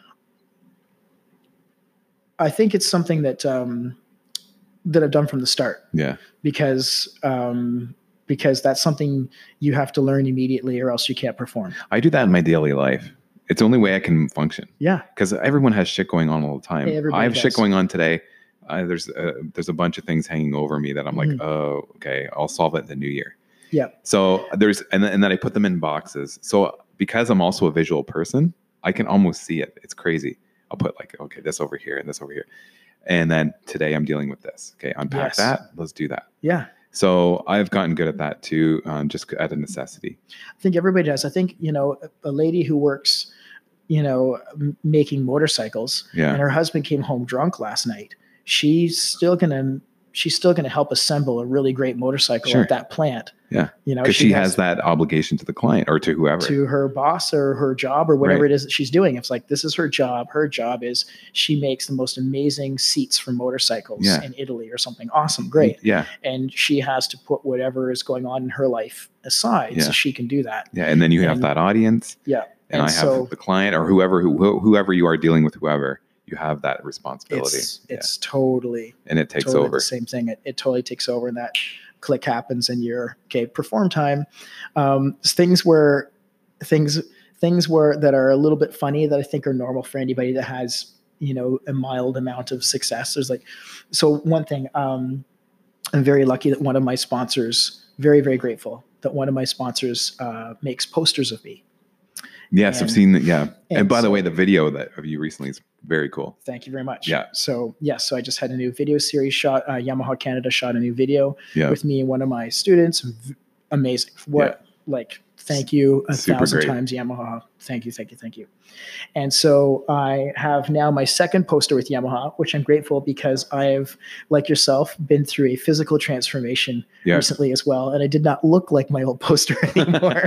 I think it's something that, um, that I've done from the start Yeah. because, um, because that's something you have to learn immediately or else you can't perform. I do that in my daily life. It's the only way I can function Yeah. because everyone has shit going on all the time. Everybody I have does. shit going on today. Uh, there's uh, there's a bunch of things hanging over me that I'm like, Mhm. oh, okay, I'll solve it in the new year. Yeah. So there's and then, and then I put them in boxes. So because I'm also a visual person, I can almost see it. It's crazy. I'll put like, okay, this over here and this over here, and then today I'm dealing with this. Okay, unpack Yes. that. Let's do that. Yeah. So I've gotten good at that too, um, just out of necessity. I think everybody does. I think, you know, a lady who works, you know, m- making motorcycles Yeah. and her husband came home drunk last night. She's still going to, she's still going to help assemble a really great motorcycle Sure. at that plant. Yeah. You know, Because she has that obligation to the client or to whoever. to her boss or her job or whatever Right. it is that she's doing. It's like, this is her job. Her job is she makes the most amazing seats for motorcycles Yeah. in Italy or something. Awesome. Great. Yeah. And she has to put whatever is going on in her life aside Yeah. so she can do that. Yeah. And then you have And- that audience. Yeah. And, And I have so- the client or whoever who whoever you are dealing with, whoever you have that responsibility. It's, it's totally, Yeah. And it takes totally over. the same thing. It, it totally takes over and that click happens and you're okay, perform time. Um, things where things, things where that are a little bit funny that I think are normal for anybody that has, you know, a mild amount of success. There's like, so one thing, um, I'm very lucky that one of my sponsors, very, very grateful that one of my sponsors uh, makes posters of me. Yes, And- I've seen that. Yeah. And, and by the so- way, the video that of you recently is very cool. Thank you very much. Yeah. So yes, so I just had a new video series shot. Uh, Yamaha Canada shot a new video Yeah. with me and one of my students. V- Amazing. What like thank you a Super thousand great. times Yamaha. Thank you, thank you, thank you. And so I have now my second poster with Yamaha, which I'm grateful because I've, like yourself, been through a physical transformation Yeah. recently as well. And I did not look like my old poster anymore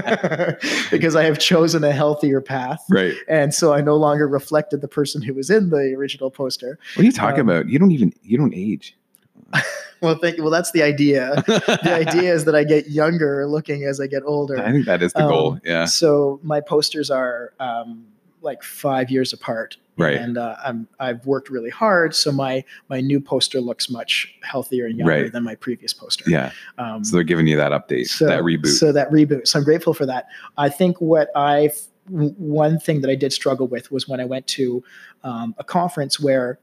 because I have chosen a healthier path. Right. And so I no longer reflected the person who was in the original poster. What are you talking Um, about? You don't even you don't age. Well, thank you. Well, that's the idea. The idea is that I get younger looking as I get older. I think that is the Um, goal. Yeah. So my posters are um, like five years apart. Right. And uh, I'm, I've worked really hard. So my, my new poster looks much healthier and younger Right. than my previous poster. Yeah. Um, So they're giving you that update, so that reboot. So that reboot. So I'm grateful for that. I think what I've w- one thing that I did struggle with was when I went to um, a conference where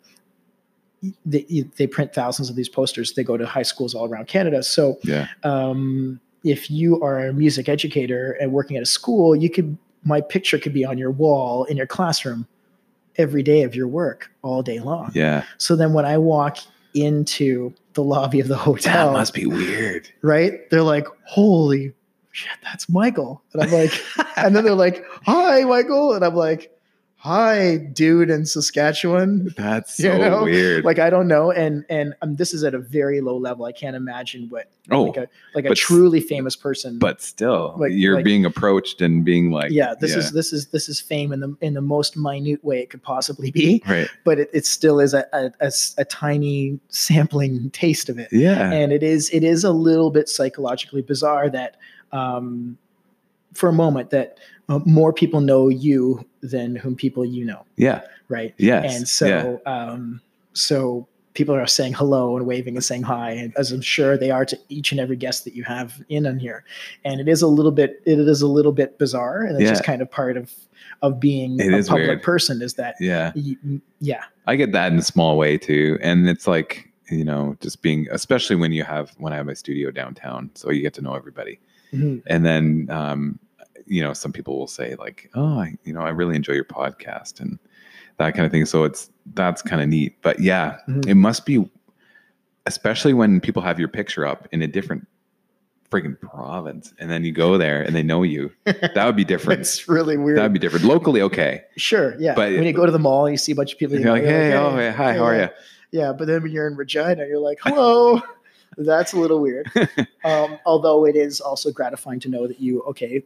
they, they print thousands of these posters. They go to high schools all around Canada. So Yeah. um, if you are a music educator and working at a school, you could, my picture could be on your wall in your classroom every day of your work all day long. Yeah. So then when I walk into the lobby of the hotel, That must be weird. right? They're like, holy shit, that's Michael. And I'm like, and then they're like, hi, Michael. And I'm like, hi, dude in Saskatchewan. That's so You know? weird. Like, I don't know. And, and um, this is at a very low level. I can't imagine what, Oh, like a, like a but- truly famous person. but still, Like- you're like- being approached and being like, yeah, this is, this is, this is fame in the, in the most minute way it could possibly be, right. but it, it still is a, a, a s- a tiny sampling taste of it. Yeah. And it is, it is a little bit psychologically bizarre that, um, for a moment that uh, more people know you than whom people you know. yeah. Right. Yes. And so, um, so people are saying hello and waving and saying hi, and as I'm sure they are to each and every guest that you have in on here. And it is a little bit, it is a little bit bizarre, and it's Yeah. just kind of part of of being It a is public weird. person is that, Yeah. y- yeah, I get that in a small way too. And it's like, you know, just being, especially when you have, when I have my studio downtown, so you get to know everybody. Mhm. And then, um, you know, some people will say like, oh, I, you know, I really enjoy your podcast and that kind of thing. So it's, that's kind of neat. But yeah, Mhm. it must be, especially when people have your picture up in a different freaking province and then you go there and they know you. That would be different. It's really weird. That'd be different. Locally, okay. Sure, yeah. But- when you go to the mall, you see a bunch of people. you You're know, like, hey, oh, hey, hi, how are yeah. you? Yeah, but then when you're in Regina, you're like, hello. That's a little weird. Um, although it is also gratifying to know that you, okay,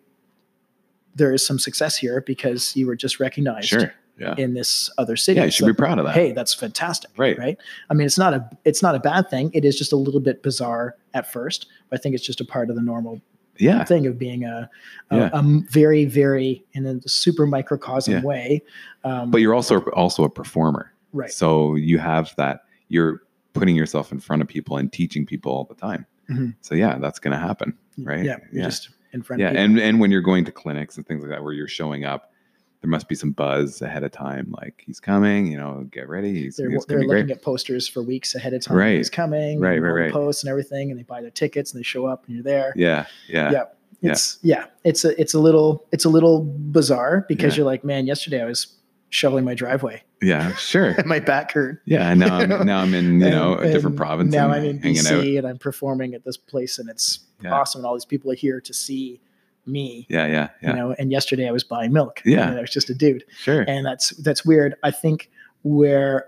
there is some success here because you were just recognized Sure. Yeah. in this other city. Yeah, you should So, be proud of that. hey, that's fantastic. Right. Right. I mean, it's not a, it's not a bad thing. It is just a little bit bizarre at first, but I think it's just a part of the normal Yeah. thing of being a, a, Yeah. a very, very in a super microcosm Yeah. way. Um, But you're also also a performer. right. So you have that, you're putting yourself in front of people and teaching people all the time. Mhm. So yeah, that's going to happen. Right. Yeah. You're Yeah. just in front Yeah. of people. And, and when you're going to clinics and things like that, where you're showing up, there must be some buzz ahead of time. Like he's coming, you know, get ready. He's, they're, it's they're going to be looking great. at posters for weeks ahead of time. Right. He's coming. Right, and right, all the right. Posts and everything, and they buy their tickets and they show up and you're there. Yeah. Yeah. Yeah. It's yeah. It's a it's a little it's a little bizarre because Yeah. you're like, man, yesterday I was shoveling my driveway Yeah. Sure. and my back hurt. Yeah. And now You know? I'm, now I'm in, you know, And- a different and province. Now and I'm in B hanging out. C and I'm performing at this place and it's Yeah. awesome. And all these people are here to see me. Yeah. Yeah. Yeah. You know, and yesterday I was buying milk. Yeah. And I was just a dude. Sure. And that's that's weird. I think where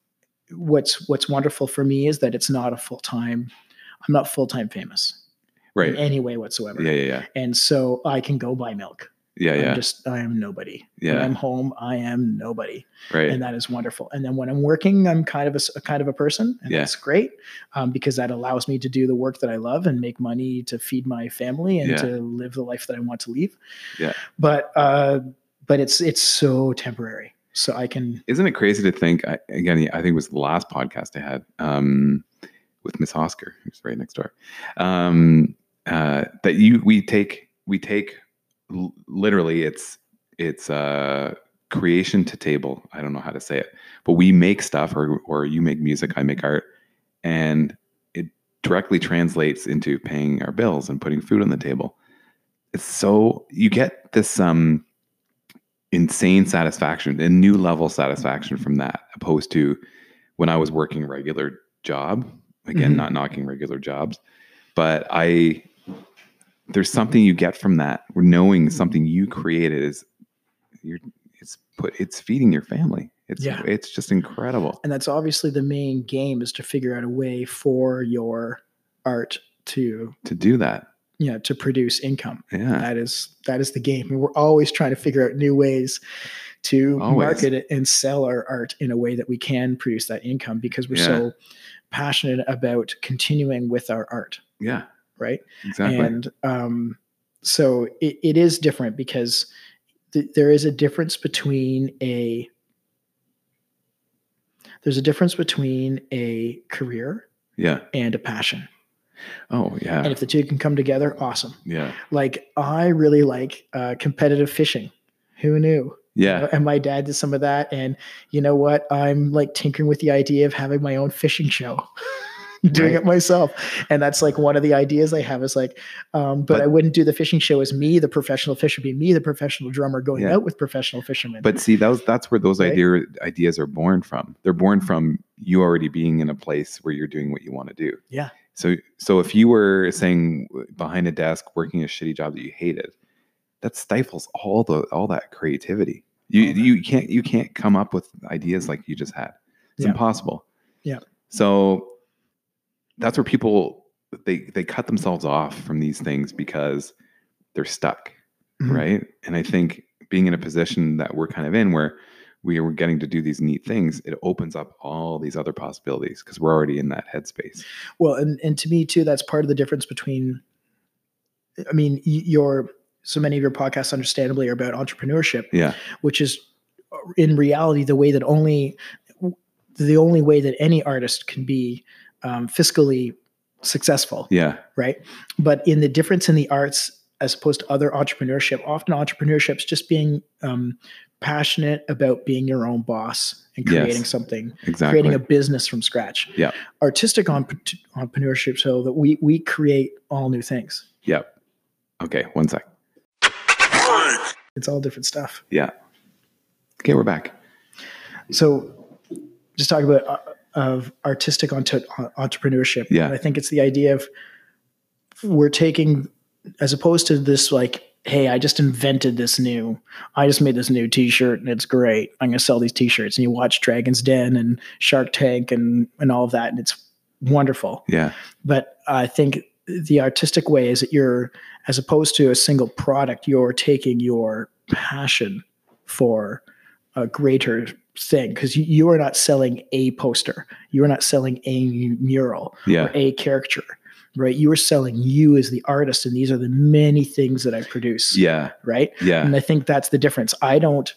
what's what's wonderful for me is that it's not a full-time, I'm not full-time famous Right. in any way whatsoever. Yeah. Yeah. Yeah. And so I can go buy milk. Yeah. I'm Yeah. just I am nobody. When Yeah. I'm home, I am nobody. Right. And that is wonderful. And then when I'm working, I'm kind of a, s- a kind of a person, and Yeah. that's great um, because that allows me to do the work that I love and make money to feed my family and Yeah. to live the life that I want to live. Yeah. But uh, but it's it's so temporary. So I can Isn't it crazy to think, I, again, I think it was the last podcast I had um, with Miss Oscar, who's right next door, um, uh, that you, we take, we take l- literally it's, it's uh, creation to table. I don't know how to say it, but we make stuff or, or you make music, I make art, and it directly translates into paying our bills and putting food on the table. It's so, you get this, um, insane satisfaction, a new level satisfaction from that, opposed to when I was working a regular job. Again, Mhm. not knocking regular jobs, but I there's something you get from that. Knowing something you created is you're it's put it's feeding your family. It's Yeah. it's just incredible. and that's obviously the main game is to figure out a way for your art to To do that. you know to produce income. Yeah. That is that is the game. And we're always trying to figure out new ways to Always. market it and sell our art in a way that we can produce that income because we're Yeah. so passionate about continuing with our art, Yeah. right? Exactly. And um, so it, it is different because th- there is a difference between a there's a difference between a career yeah. and a passion. Oh, yeah. And if the two can come together, awesome. Yeah. Like I really like uh, competitive fishing. Who knew? Yeah. You know, and my dad did some of that. And you know what? I'm like tinkering with the idea of having my own fishing show, doing Right. it myself. And that's like one of the ideas I have is like, um, but, But- I wouldn't do the fishing show as me, the professional fisherman, me, the professional drummer going Yeah. out with professional fishermen. But see, that was, that's where those Right. idea, ideas are born from. They're born from you already being in a place where you're doing what you want to do. yeah. So, so if you were saying behind a desk working a shitty job that you hated, that stifles all the all that creativity. You All that. you can't you can't come up with ideas like you just had. It's Yeah. impossible. Yeah. So that's where people they they cut themselves off from these things because they're stuck, Mhm. right? And I think being in a position that we're kind of in where we were getting to do these neat things, it opens up all these other possibilities because we're already in that headspace. Well, and, and to me too, that's part of the difference between, I mean, y- your, so many of your podcasts understandably are about entrepreneurship, Yeah. which is in reality the way that only, the only way that any artist can be um, fiscally successful. Yeah. Right. But in the difference in the arts, as opposed to other entrepreneurship, often entrepreneurship is just being um, passionate about being your own boss and creating Yes. something, Exactly. creating a business from scratch. Yeah. Artistic on, entrepreneurship, so that we we create all new things. Yep. Okay. One sec. It's all different stuff. Yeah. Okay, we're back. So just talk about uh, of artistic onto, uh, entrepreneurship. Yeah. And I think it's the idea of we're taking, as opposed to this like, hey, I just invented this new, I just made this new t-shirt and it's great. I'm going to sell these t-shirts. And you watch Dragon's Den and Shark Tank and, and all of that. And it's wonderful. Yeah. But I think the artistic way is that you're, as opposed to a single product, you're taking your passion for a greater thing, because you, you are not selling a poster. You are not selling a mural Yeah. or a caricature, right? You are selling you as the artist. And these are the many things that I produce. Yeah. Right. Yeah. And I think that's the difference. I don't,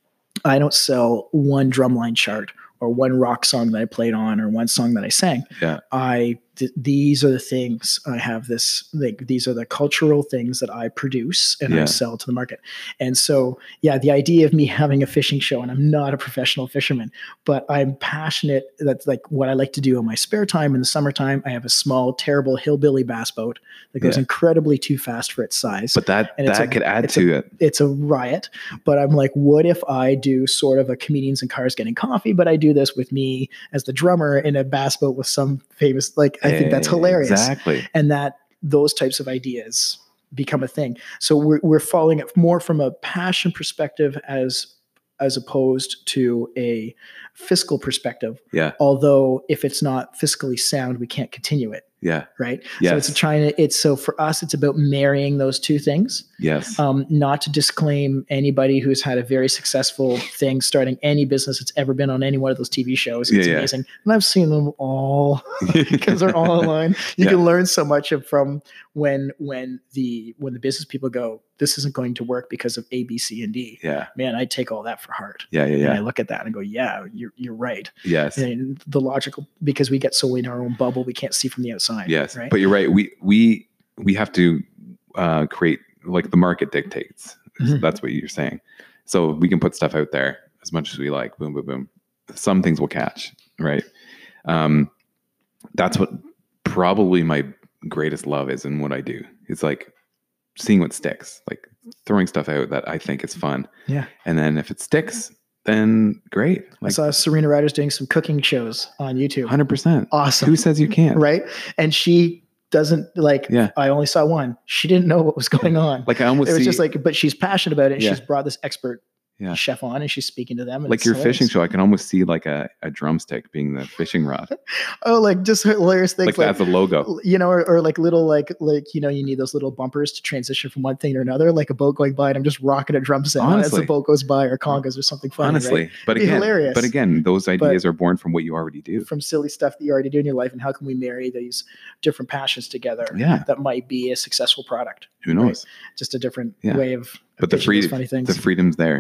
I don't sell one drumline chart or one rock song that I played on or one song that I sang. Yeah. I, th- these are the things I have this, like, these are the cultural things that I produce and Yeah. I sell to the market. And so, yeah, the idea of me having a fishing show, and I'm not a professional fisherman, but I'm passionate. That's like what I like to do in my spare time in the summertime. I have a small, terrible hillbilly bass boat that goes Yeah. incredibly too fast for its size. But that And it's that a- could add it's to it. It's a riot, but I'm like, what if I do sort of a comedians in cars getting coffee, but I do this with me as the drummer in a bass boat with some famous, like, I think that's hilarious. Exactly. And that those types of ideas become a thing. So we're, we're following it more from a passion perspective as, as opposed to a fiscal perspective. Yeah. Although if it's not fiscally sound, we can't continue it. Yeah. Right. So Yes. it's trying to, it's, so for us, it's about marrying those two things. Yes. Um, not to disclaim anybody who's had a very successful thing starting any business that's ever been on any one of those T V shows. It's Yeah, yeah. amazing. And I've seen them all because they're all online. You Yeah. can learn so much of from when when the when the business people go, this isn't going to work because of A, B, C, and D. Yeah. Man, I take all that for heart. Yeah. Yeah. And I Yeah. look at that and go, yeah, you're you're right. Yes. And the logical, because we get so in our own bubble, we can't see from the outside. Yes. Right. But you're right. We we we have to uh, create, like, the market dictates. So Mhm. that's what you're saying. So we can put stuff out there as much as we like. Boom, boom, boom. Some things will catch, right? Um, that's what probably my greatest love is in what I do. It's like seeing what sticks, like throwing stuff out that I think is fun. Yeah. And then if it sticks, then great. I Like saw Serena Ryder's doing some cooking shows on YouTube. one hundred percent. Awesome. Who says you can't? Right. And she doesn't like, Yeah. I only saw one. She didn't know what was going on. Like I almost It was see, just like, but she's passionate about it. And Yeah. she's brought this expert Yeah. chef on and she's speaking to them. And like it's your hilarious. fishing show, I can almost see like a, a drumstick being the fishing rod. Oh, like just hilarious things. Like Like, that's a logo. you know, or, or like little, like, like, you know, you need those little bumpers to transition from one thing to another, like a boat going by and I'm just rocking a drum set on as the Honestly. boat goes by, or congas or something funny. Honestly. Right? But Be again, hilarious. but again, those ideas are born from what you already do. From silly stuff that you already do in your life. And how can we marry these different passions together Yeah. that might be a successful product? Who knows? Just a different Yeah. way of But the pitching free, those funny things. the freedom's there. You can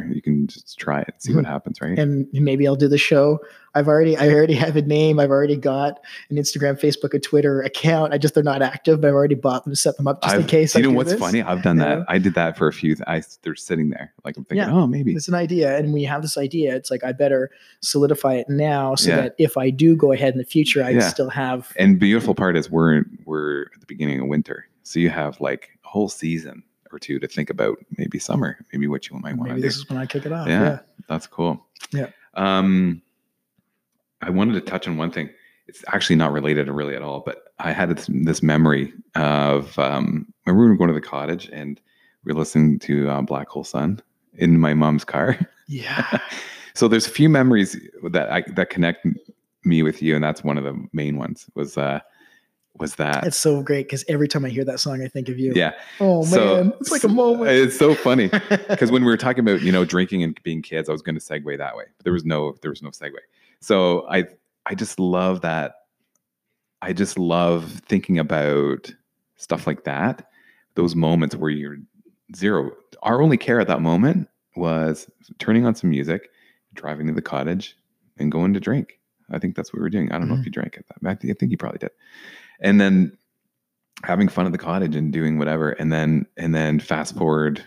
and just try it, see what happens, right? And maybe I'll do the show. I've already, I already have a name. I've already got an Instagram, Facebook, a Twitter account. I just, they're not active, but I've already bought them, set them up just I've, in case. You I know do what's this. funny? I've done You that. know? I did that for a few. I they're sitting there, like I'm thinking, Yeah. oh, maybe It's an idea. And when you have this idea, it's like, I better solidify it now so Yeah. that if I do go ahead in the future, I Yeah. still have. And the beautiful part is we're we're at the beginning of winter, so you have like a whole season or two to think about maybe summer, maybe what you might want to Maybe do. this is when I kick it off. Yeah, Yeah. that's cool. Yeah. Um, I wanted to touch on one thing. It's actually not related really at all, but I had this, this memory of um, when we were going to the cottage and we were listening to uh, Black Hole Sun in my mom's car. Yeah. So there's a few memories that I, that connect me with you, and that's one of the main ones. Was uh, was that? It's so great because every time I hear that song, I think of you. Yeah. Oh So- man, it's like a moment. It's so funny because when we were talking about, you know, drinking and being kids, I was going to segue that way, but there was no there was no segue. So I I just love that. I just love thinking about stuff like that. Those moments where you're zero. Our only care at that moment was turning on some music, driving to the cottage, and going to drink. I think that's what we were doing. I don't know if you drank at that. I think, I think you probably did. And then having fun at the cottage and doing whatever. And then and then fast forward.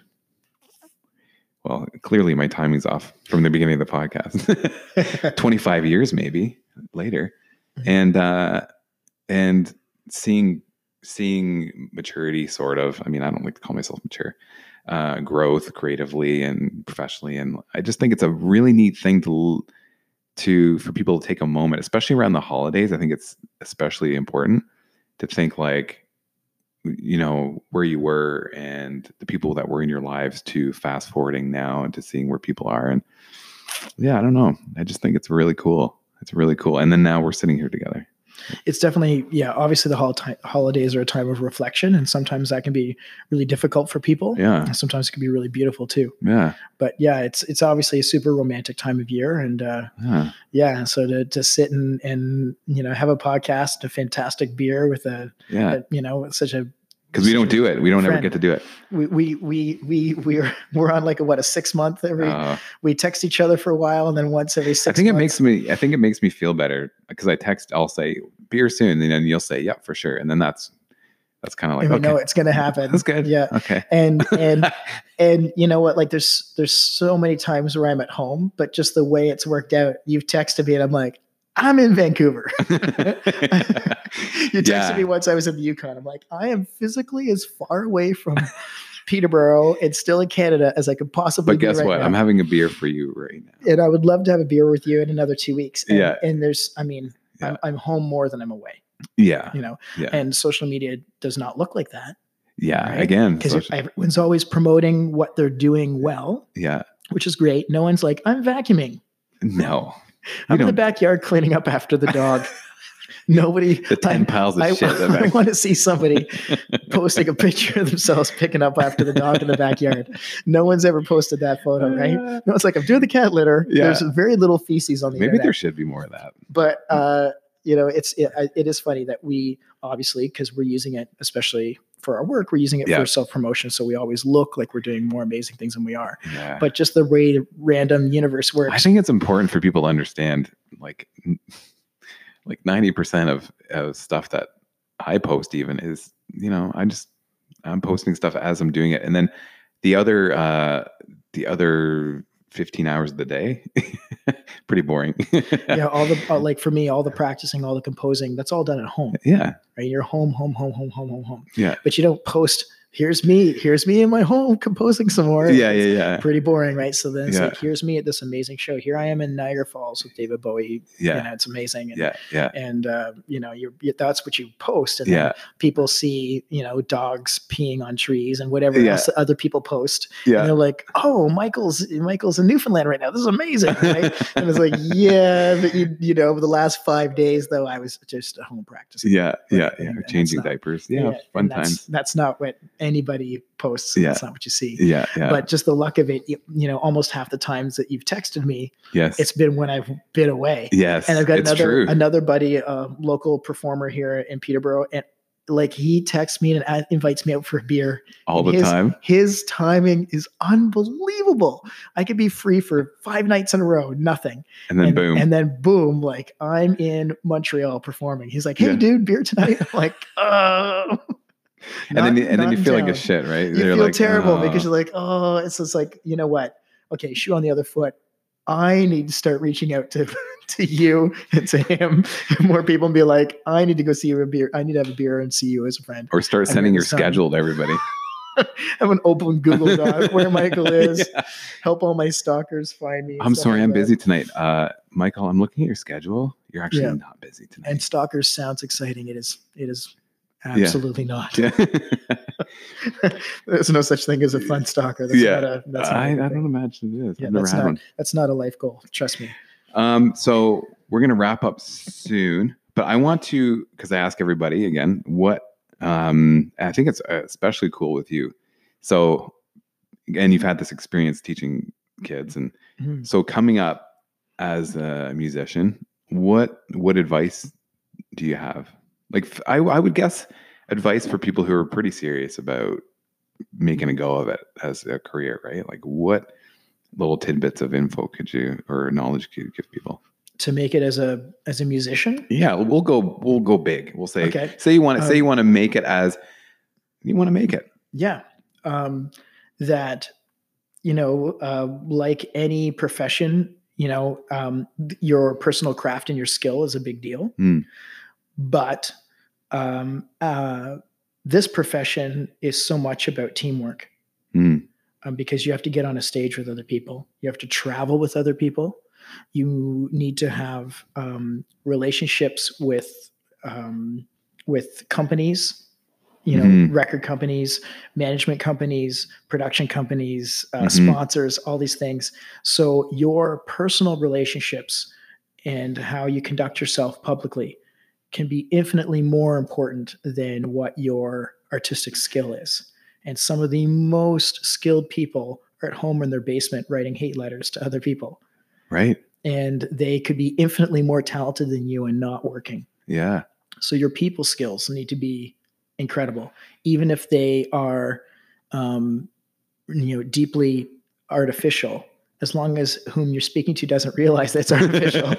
Well, clearly my timing's off from the beginning of the podcast. twenty-five years maybe later. Mhm. And uh and seeing seeing maturity sort of. I mean, I don't like to call myself mature. Uh, growth creatively and professionally, and I just think it's a really neat thing to to for people to take a moment, especially around the holidays. I think it's especially important to think like, you know, where you were and the people that were in your lives, to fast forwarding now and to seeing where people are. And yeah, I don't know. I just think it's really cool. It's really cool. And then now we're sitting here together. It's definitely, yeah, obviously the hol- holidays are a time of reflection, and sometimes that can be really difficult for people. Yeah. And sometimes it can be really beautiful too. Yeah. But yeah, it's it's obviously a super romantic time of year. And uh, Yeah. yeah, so to to sit and, and, you know, have a podcast, a fantastic beer with a, Yeah. a you know, such a, Because we don't do it. We don't ever Friend. get to do it. we, we, we, we, we're, we're on like a, what, a six month every, Uh, we text each other for a while, and then once every six I think it months- makes me. I think it makes me feel better because I text. I'll say beer soon, and then you'll say yeah for sure, and then that's that's kind of like and we okay, know it's going to happen. that's good. Yeah. Okay. And, and, and you know what, like there's, there's so many times where I'm at home, but just the way it's worked out, you've texted me and I'm like, I'm in Vancouver. You texted Yeah. me once I was in the Yukon. I'm like, I am physically as far away from Peterborough and still in Canada as I could possibly But be guess right what? now. I'm having a beer for you right now. And I would love to have a beer with you in another two weeks. And, Yeah. and there's, I mean, Yeah. I'm, I'm home more than I'm away, Yeah. you know, Yeah. and social media does not look like that. Yeah. right? Again. Because social- everyone's always promoting what they're doing well, yeah. which is great. No one's like, I'm vacuuming. No. I'm in the don't- backyard cleaning up after the dog. Nobody. The ten I, piles of I, shit. in the I back. want to see somebody posting a picture of themselves picking up after the dog in the backyard. No one's ever posted that photo, right? No, it's like I'm doing the cat litter. Yeah. There's very little feces on the Maybe internet. there should be more of that. But uh, you know, it's it, it is funny that we obviously, because we're using it, especially for our work, we're using it Yeah. for self promotion. So we always look like we're doing more amazing things than we are. Yeah. But just the way random universe works. I think it's important for people to understand, like, n- like ninety percent of, of stuff that I post even is, you know, I just, I'm posting stuff as I'm doing it. And then the other, uh, the other fifteen hours of the day, pretty boring. yeah, all the uh, like for me, all the practicing, all the composing, that's all done at home. Yeah. Right? You're home, home, home, home, home, home, home. Yeah. But you don't post, here's me, here's me in my home composing some more. Yeah. It's Yeah. Yeah. pretty boring, right? So then it's Yeah. like, here's me at this amazing show. Here I am in Niagara Falls with David Bowie. Yeah. You know, it's amazing. And, Yeah. Yeah. and uh, you know, you're, you, that's what you post. And Yeah. then people see, you know, dogs peeing on trees and whatever Yeah. else other people post. And Yeah. they're like, oh, Michael's Michael's in Newfoundland right now. This is amazing. Right? And it's like, yeah, but you, you know, over the last five days, though, I was just at home practicing. Yeah. Yeah. And- Yeah. and that's Changing not- diapers. Yeah. and Fun that's, times. That's not what anybody posts. Yeah. That's not what you see. Yeah. Yeah. But just the luck of it, you, you know, almost half the times that you've texted me, yes. it's been when I've been away. yes. And I've got it's another true. another buddy, a local performer here in Peterborough, and like he texts me and uh, invites me out for a beer All and the his, time. His timing is unbelievable. I could be free for five nights in a row, nothing. And then and, boom. And then boom, like I'm in Montreal performing. He's like, hey, Yeah. dude, beer tonight. I'm like, oh. and not, then and then you in feel like a town. shit, right? You You're feel like, terrible oh. because you're like, oh, it's just like, you know what? Okay, shoe on the other foot. I need to start reaching out to, to you and to him and more people and be like, I need to go see you a beer. I need to have a beer and see you as a friend. Or start I sending heard your this time. schedule to everybody. Have an open Google Doc where Michael is. Yeah. Help all my stalkers find me. I'm stuff sorry, like I'm that. busy tonight. Uh, Michael, I'm looking at your schedule. You're actually Yeah. not busy tonight. And stalkers sounds exciting. It is. It is absolutely not. Yeah. There's no such thing as a fun stalker. That's Yeah. not a. That's not I, a I good don't thing. imagine it is. Yeah, I've never that's had not. one. That's not a life goal. Trust me. Um, so we're gonna wrap up soon, but I want to, because I ask everybody again, what um, I think it's especially cool with you. So, and you've had this experience teaching kids, and Mhm. so coming up as a musician, what what advice do you have? Like, I, I would guess advice for people who are pretty serious about making a go of it as a career, right? Like, what little tidbits of info could you or knowledge could you give people To make it as a as a musician? yeah we'll go we'll go big. We'll say Okay. say you want to Um, say you want to make it as you want to make it. Yeah. Um, that, you know, uh, like any profession, you know, um, th- your personal craft and your skill is a big deal. Mm. But um, uh, this profession is so much about teamwork. Mm. Um, because you have to get on a stage with other people. You have to travel with other people. You need to have um, relationships with um, with companies, you know, Mhm. record companies, management companies, production companies, uh, Mhm. sponsors, all these things. So your personal relationships and how you conduct yourself publicly can be infinitely more important than what your artistic skill is. And some of the most skilled people are at home in their basement writing hate letters to other people. Right. And they could be infinitely more talented than you and not working. Yeah. So your people skills need to be incredible, even if they are, um, you know, deeply artificial. As long as whom you're speaking to doesn't realize that's artificial,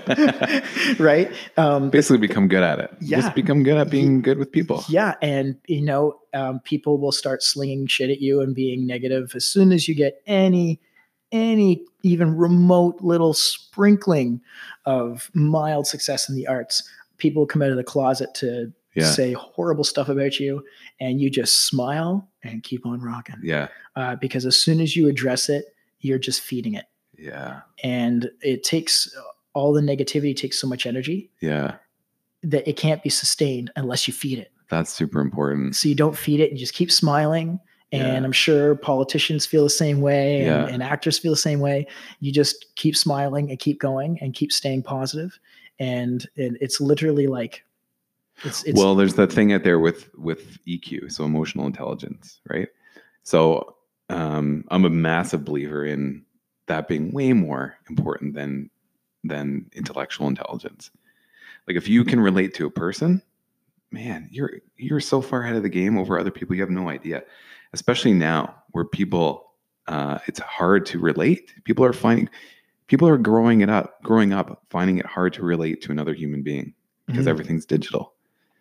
right? Um, Basically become good at it. Yeah. Just become good at being good with people. Yeah, and you know, um, people will start slinging shit at you and being negative as soon as you get any, any even remote little sprinkling of mild success in the arts. People come out of the closet to Yeah. say horrible stuff about you, and you just smile and keep on rocking. Yeah. Uh, because as soon as you address it, you're just feeding it, Yeah. and it takes all the negativity takes so much energy Yeah. that it can't be sustained unless you feed it. That's super important. So you don't feed it and just keep smiling. And Yeah. I'm sure politicians feel the same way, and, Yeah. and actors feel the same way. You just keep smiling and keep going and keep staying positive. And, and it's literally like, it's, it's Well, there's that thing out there with with E Q, so emotional intelligence, right? So um, I'm a massive believer in that being way more important than than intellectual intelligence. Like if you can relate to a person, man, you're you're so far ahead of the game over other people. You have no idea, especially now where people, uh, it's hard to relate. People are finding, people are growing it up, growing up, finding it hard to relate to another human being because Mhm. everything's digital.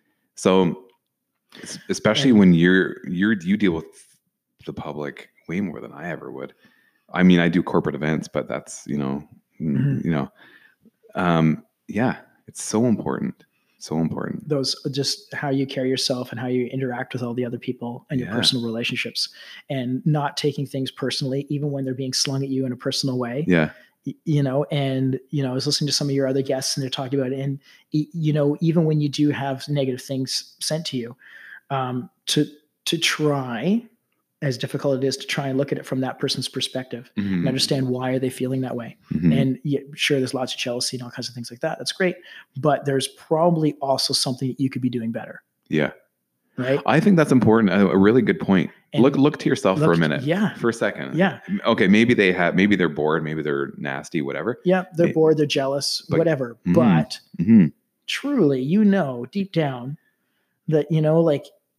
So, es- especially And- when you're you're you deal with the public way more than I ever would. I mean, I do corporate events, but that's you know, mm, Mhm. you know, um, yeah, it's so important, so important. those just how you carry yourself and how you interact with all the other people and your Yeah. personal relationships, and not taking things personally, even when they're being slung at you in a personal way. Yeah, Y- you know, and, you know, I was listening to some of your other guests and they're talking about it. And, y- you know, even when you do have negative things sent to you, um, to, to try, as difficult it is, to try and look at it from that person's perspective Mhm. and understand why are they feeling that way. Mhm. And yeah, sure, there's lots of jealousy and all kinds of things like that. That's great. But there's probably also something that you could be doing better. yeah. Right. I think that's important. A, a really good point. And look, look to yourself for a look- minute. yeah. for a second. Yeah. Okay, maybe they have. Maybe they're bored. Maybe they're nasty. Whatever. Yeah. They're May- bored. They're jealous, But- whatever. Mhm. But hmm truly, you know, deep down that, you know, like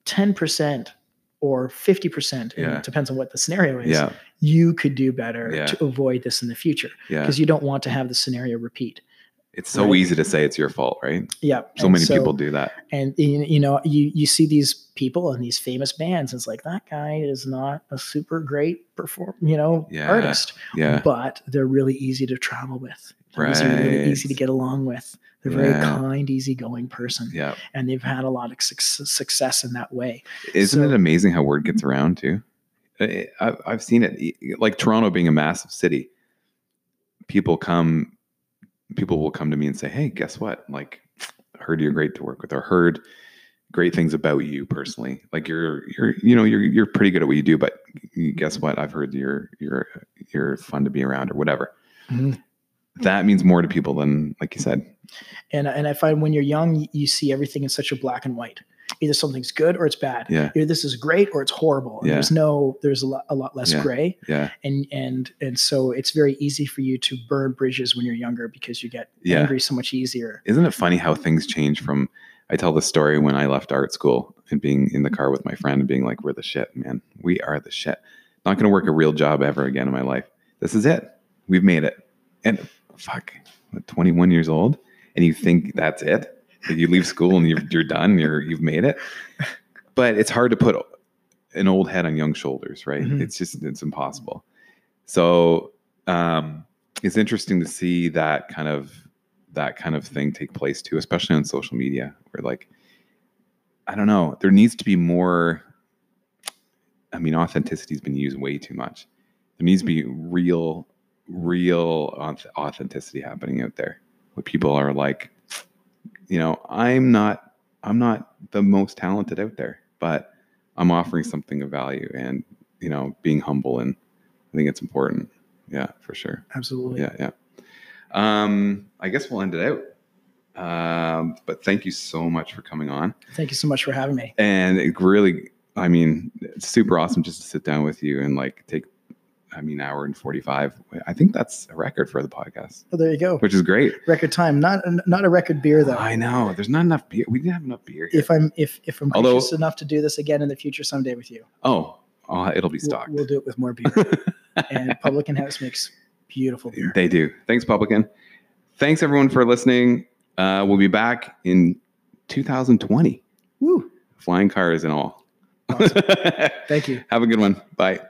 ten percent or fifty percent, and Yeah. it depends on what the scenario is, Yeah. you could do better Yeah. to avoid this in the future, Yeah. because you don't want to have the scenario repeat. It's so Right. easy to say it's your fault, right? Yeah. So And many people do that. And you you know, you you see these people and these famous bands. It's like, that guy is not a super great perform, you know, Yeah. artist, Yeah. but they're really easy to travel with. They're easy- really Right. easy to get along with. They're a very Yeah. kind, easygoing person, Yeah. and they've had a lot of suc- success in that way. Isn't So- it amazing how word gets around too? I, I- I've seen it, like Toronto being a massive city. People come, people will come to me and say, "Hey, guess what? Like, heard you're great to work with, or heard great things about you personally. Like, you're, you're, you know, you're, you're pretty good at what you do. But guess what? I've heard you're, you're, you're fun to be around, or whatever." Mhm. That means more to people than, like you said. And and I find when you're young, you see everything in such a black and white. Either something's good or it's bad. Yeah. Either this is great or it's horrible. And Yeah. There's no, there's a lot, a lot less Yeah. gray. Yeah. And and and so it's very easy for you to burn bridges when you're younger, because you get Yeah. angry so much easier. Isn't it funny how things change from, I tell the story when I left art school and being in the car with my friend and being like, we're the shit, man. We are the shit. Not going to work a real job ever again in my life. This is it. We've made it. And fuck, what, twenty-one years old, and you think that's it? Like, you leave school and you're, you're done. You're, you've made it. But it's hard to put an old head on young shoulders, right? Mhm. It's just, it's impossible. So um, it's interesting to see that kind of, that kind of thing take place too, especially on social media, where, like, I don't know, there needs to be more. I mean, authenticity has been used way too much. There needs to be real, real auth- authenticity happening out there, where people are like, you know, I'm not, I'm not the most talented out there, but I'm offering something of value, and, you know, being humble, and I think it's important. Yeah, for sure. Absolutely. Yeah, yeah. Um, I guess we'll end it out. Um, but thank you so much for coming on. Thank you so much for having me. And it really, I mean, it's super awesome just to sit down with you and, like, take, I mean, hour and forty-five. I think that's a record for the podcast, Well, there you go. which is great. Record time. Not not a record beer though. I know there's not enough beer. We didn't have enough beer here. If I'm if if I'm Although- gracious enough to do this again in the future someday with you, oh, oh, it'll be we'll, stocked. we'll do it with more beer. And Publican House makes beautiful beer. They do. Thanks, Publican. Thanks, everyone, for listening. Uh, we'll be back in two thousand twenty. Woo! Flying cars and all. Awesome. Thank you. Have a good one. Bye.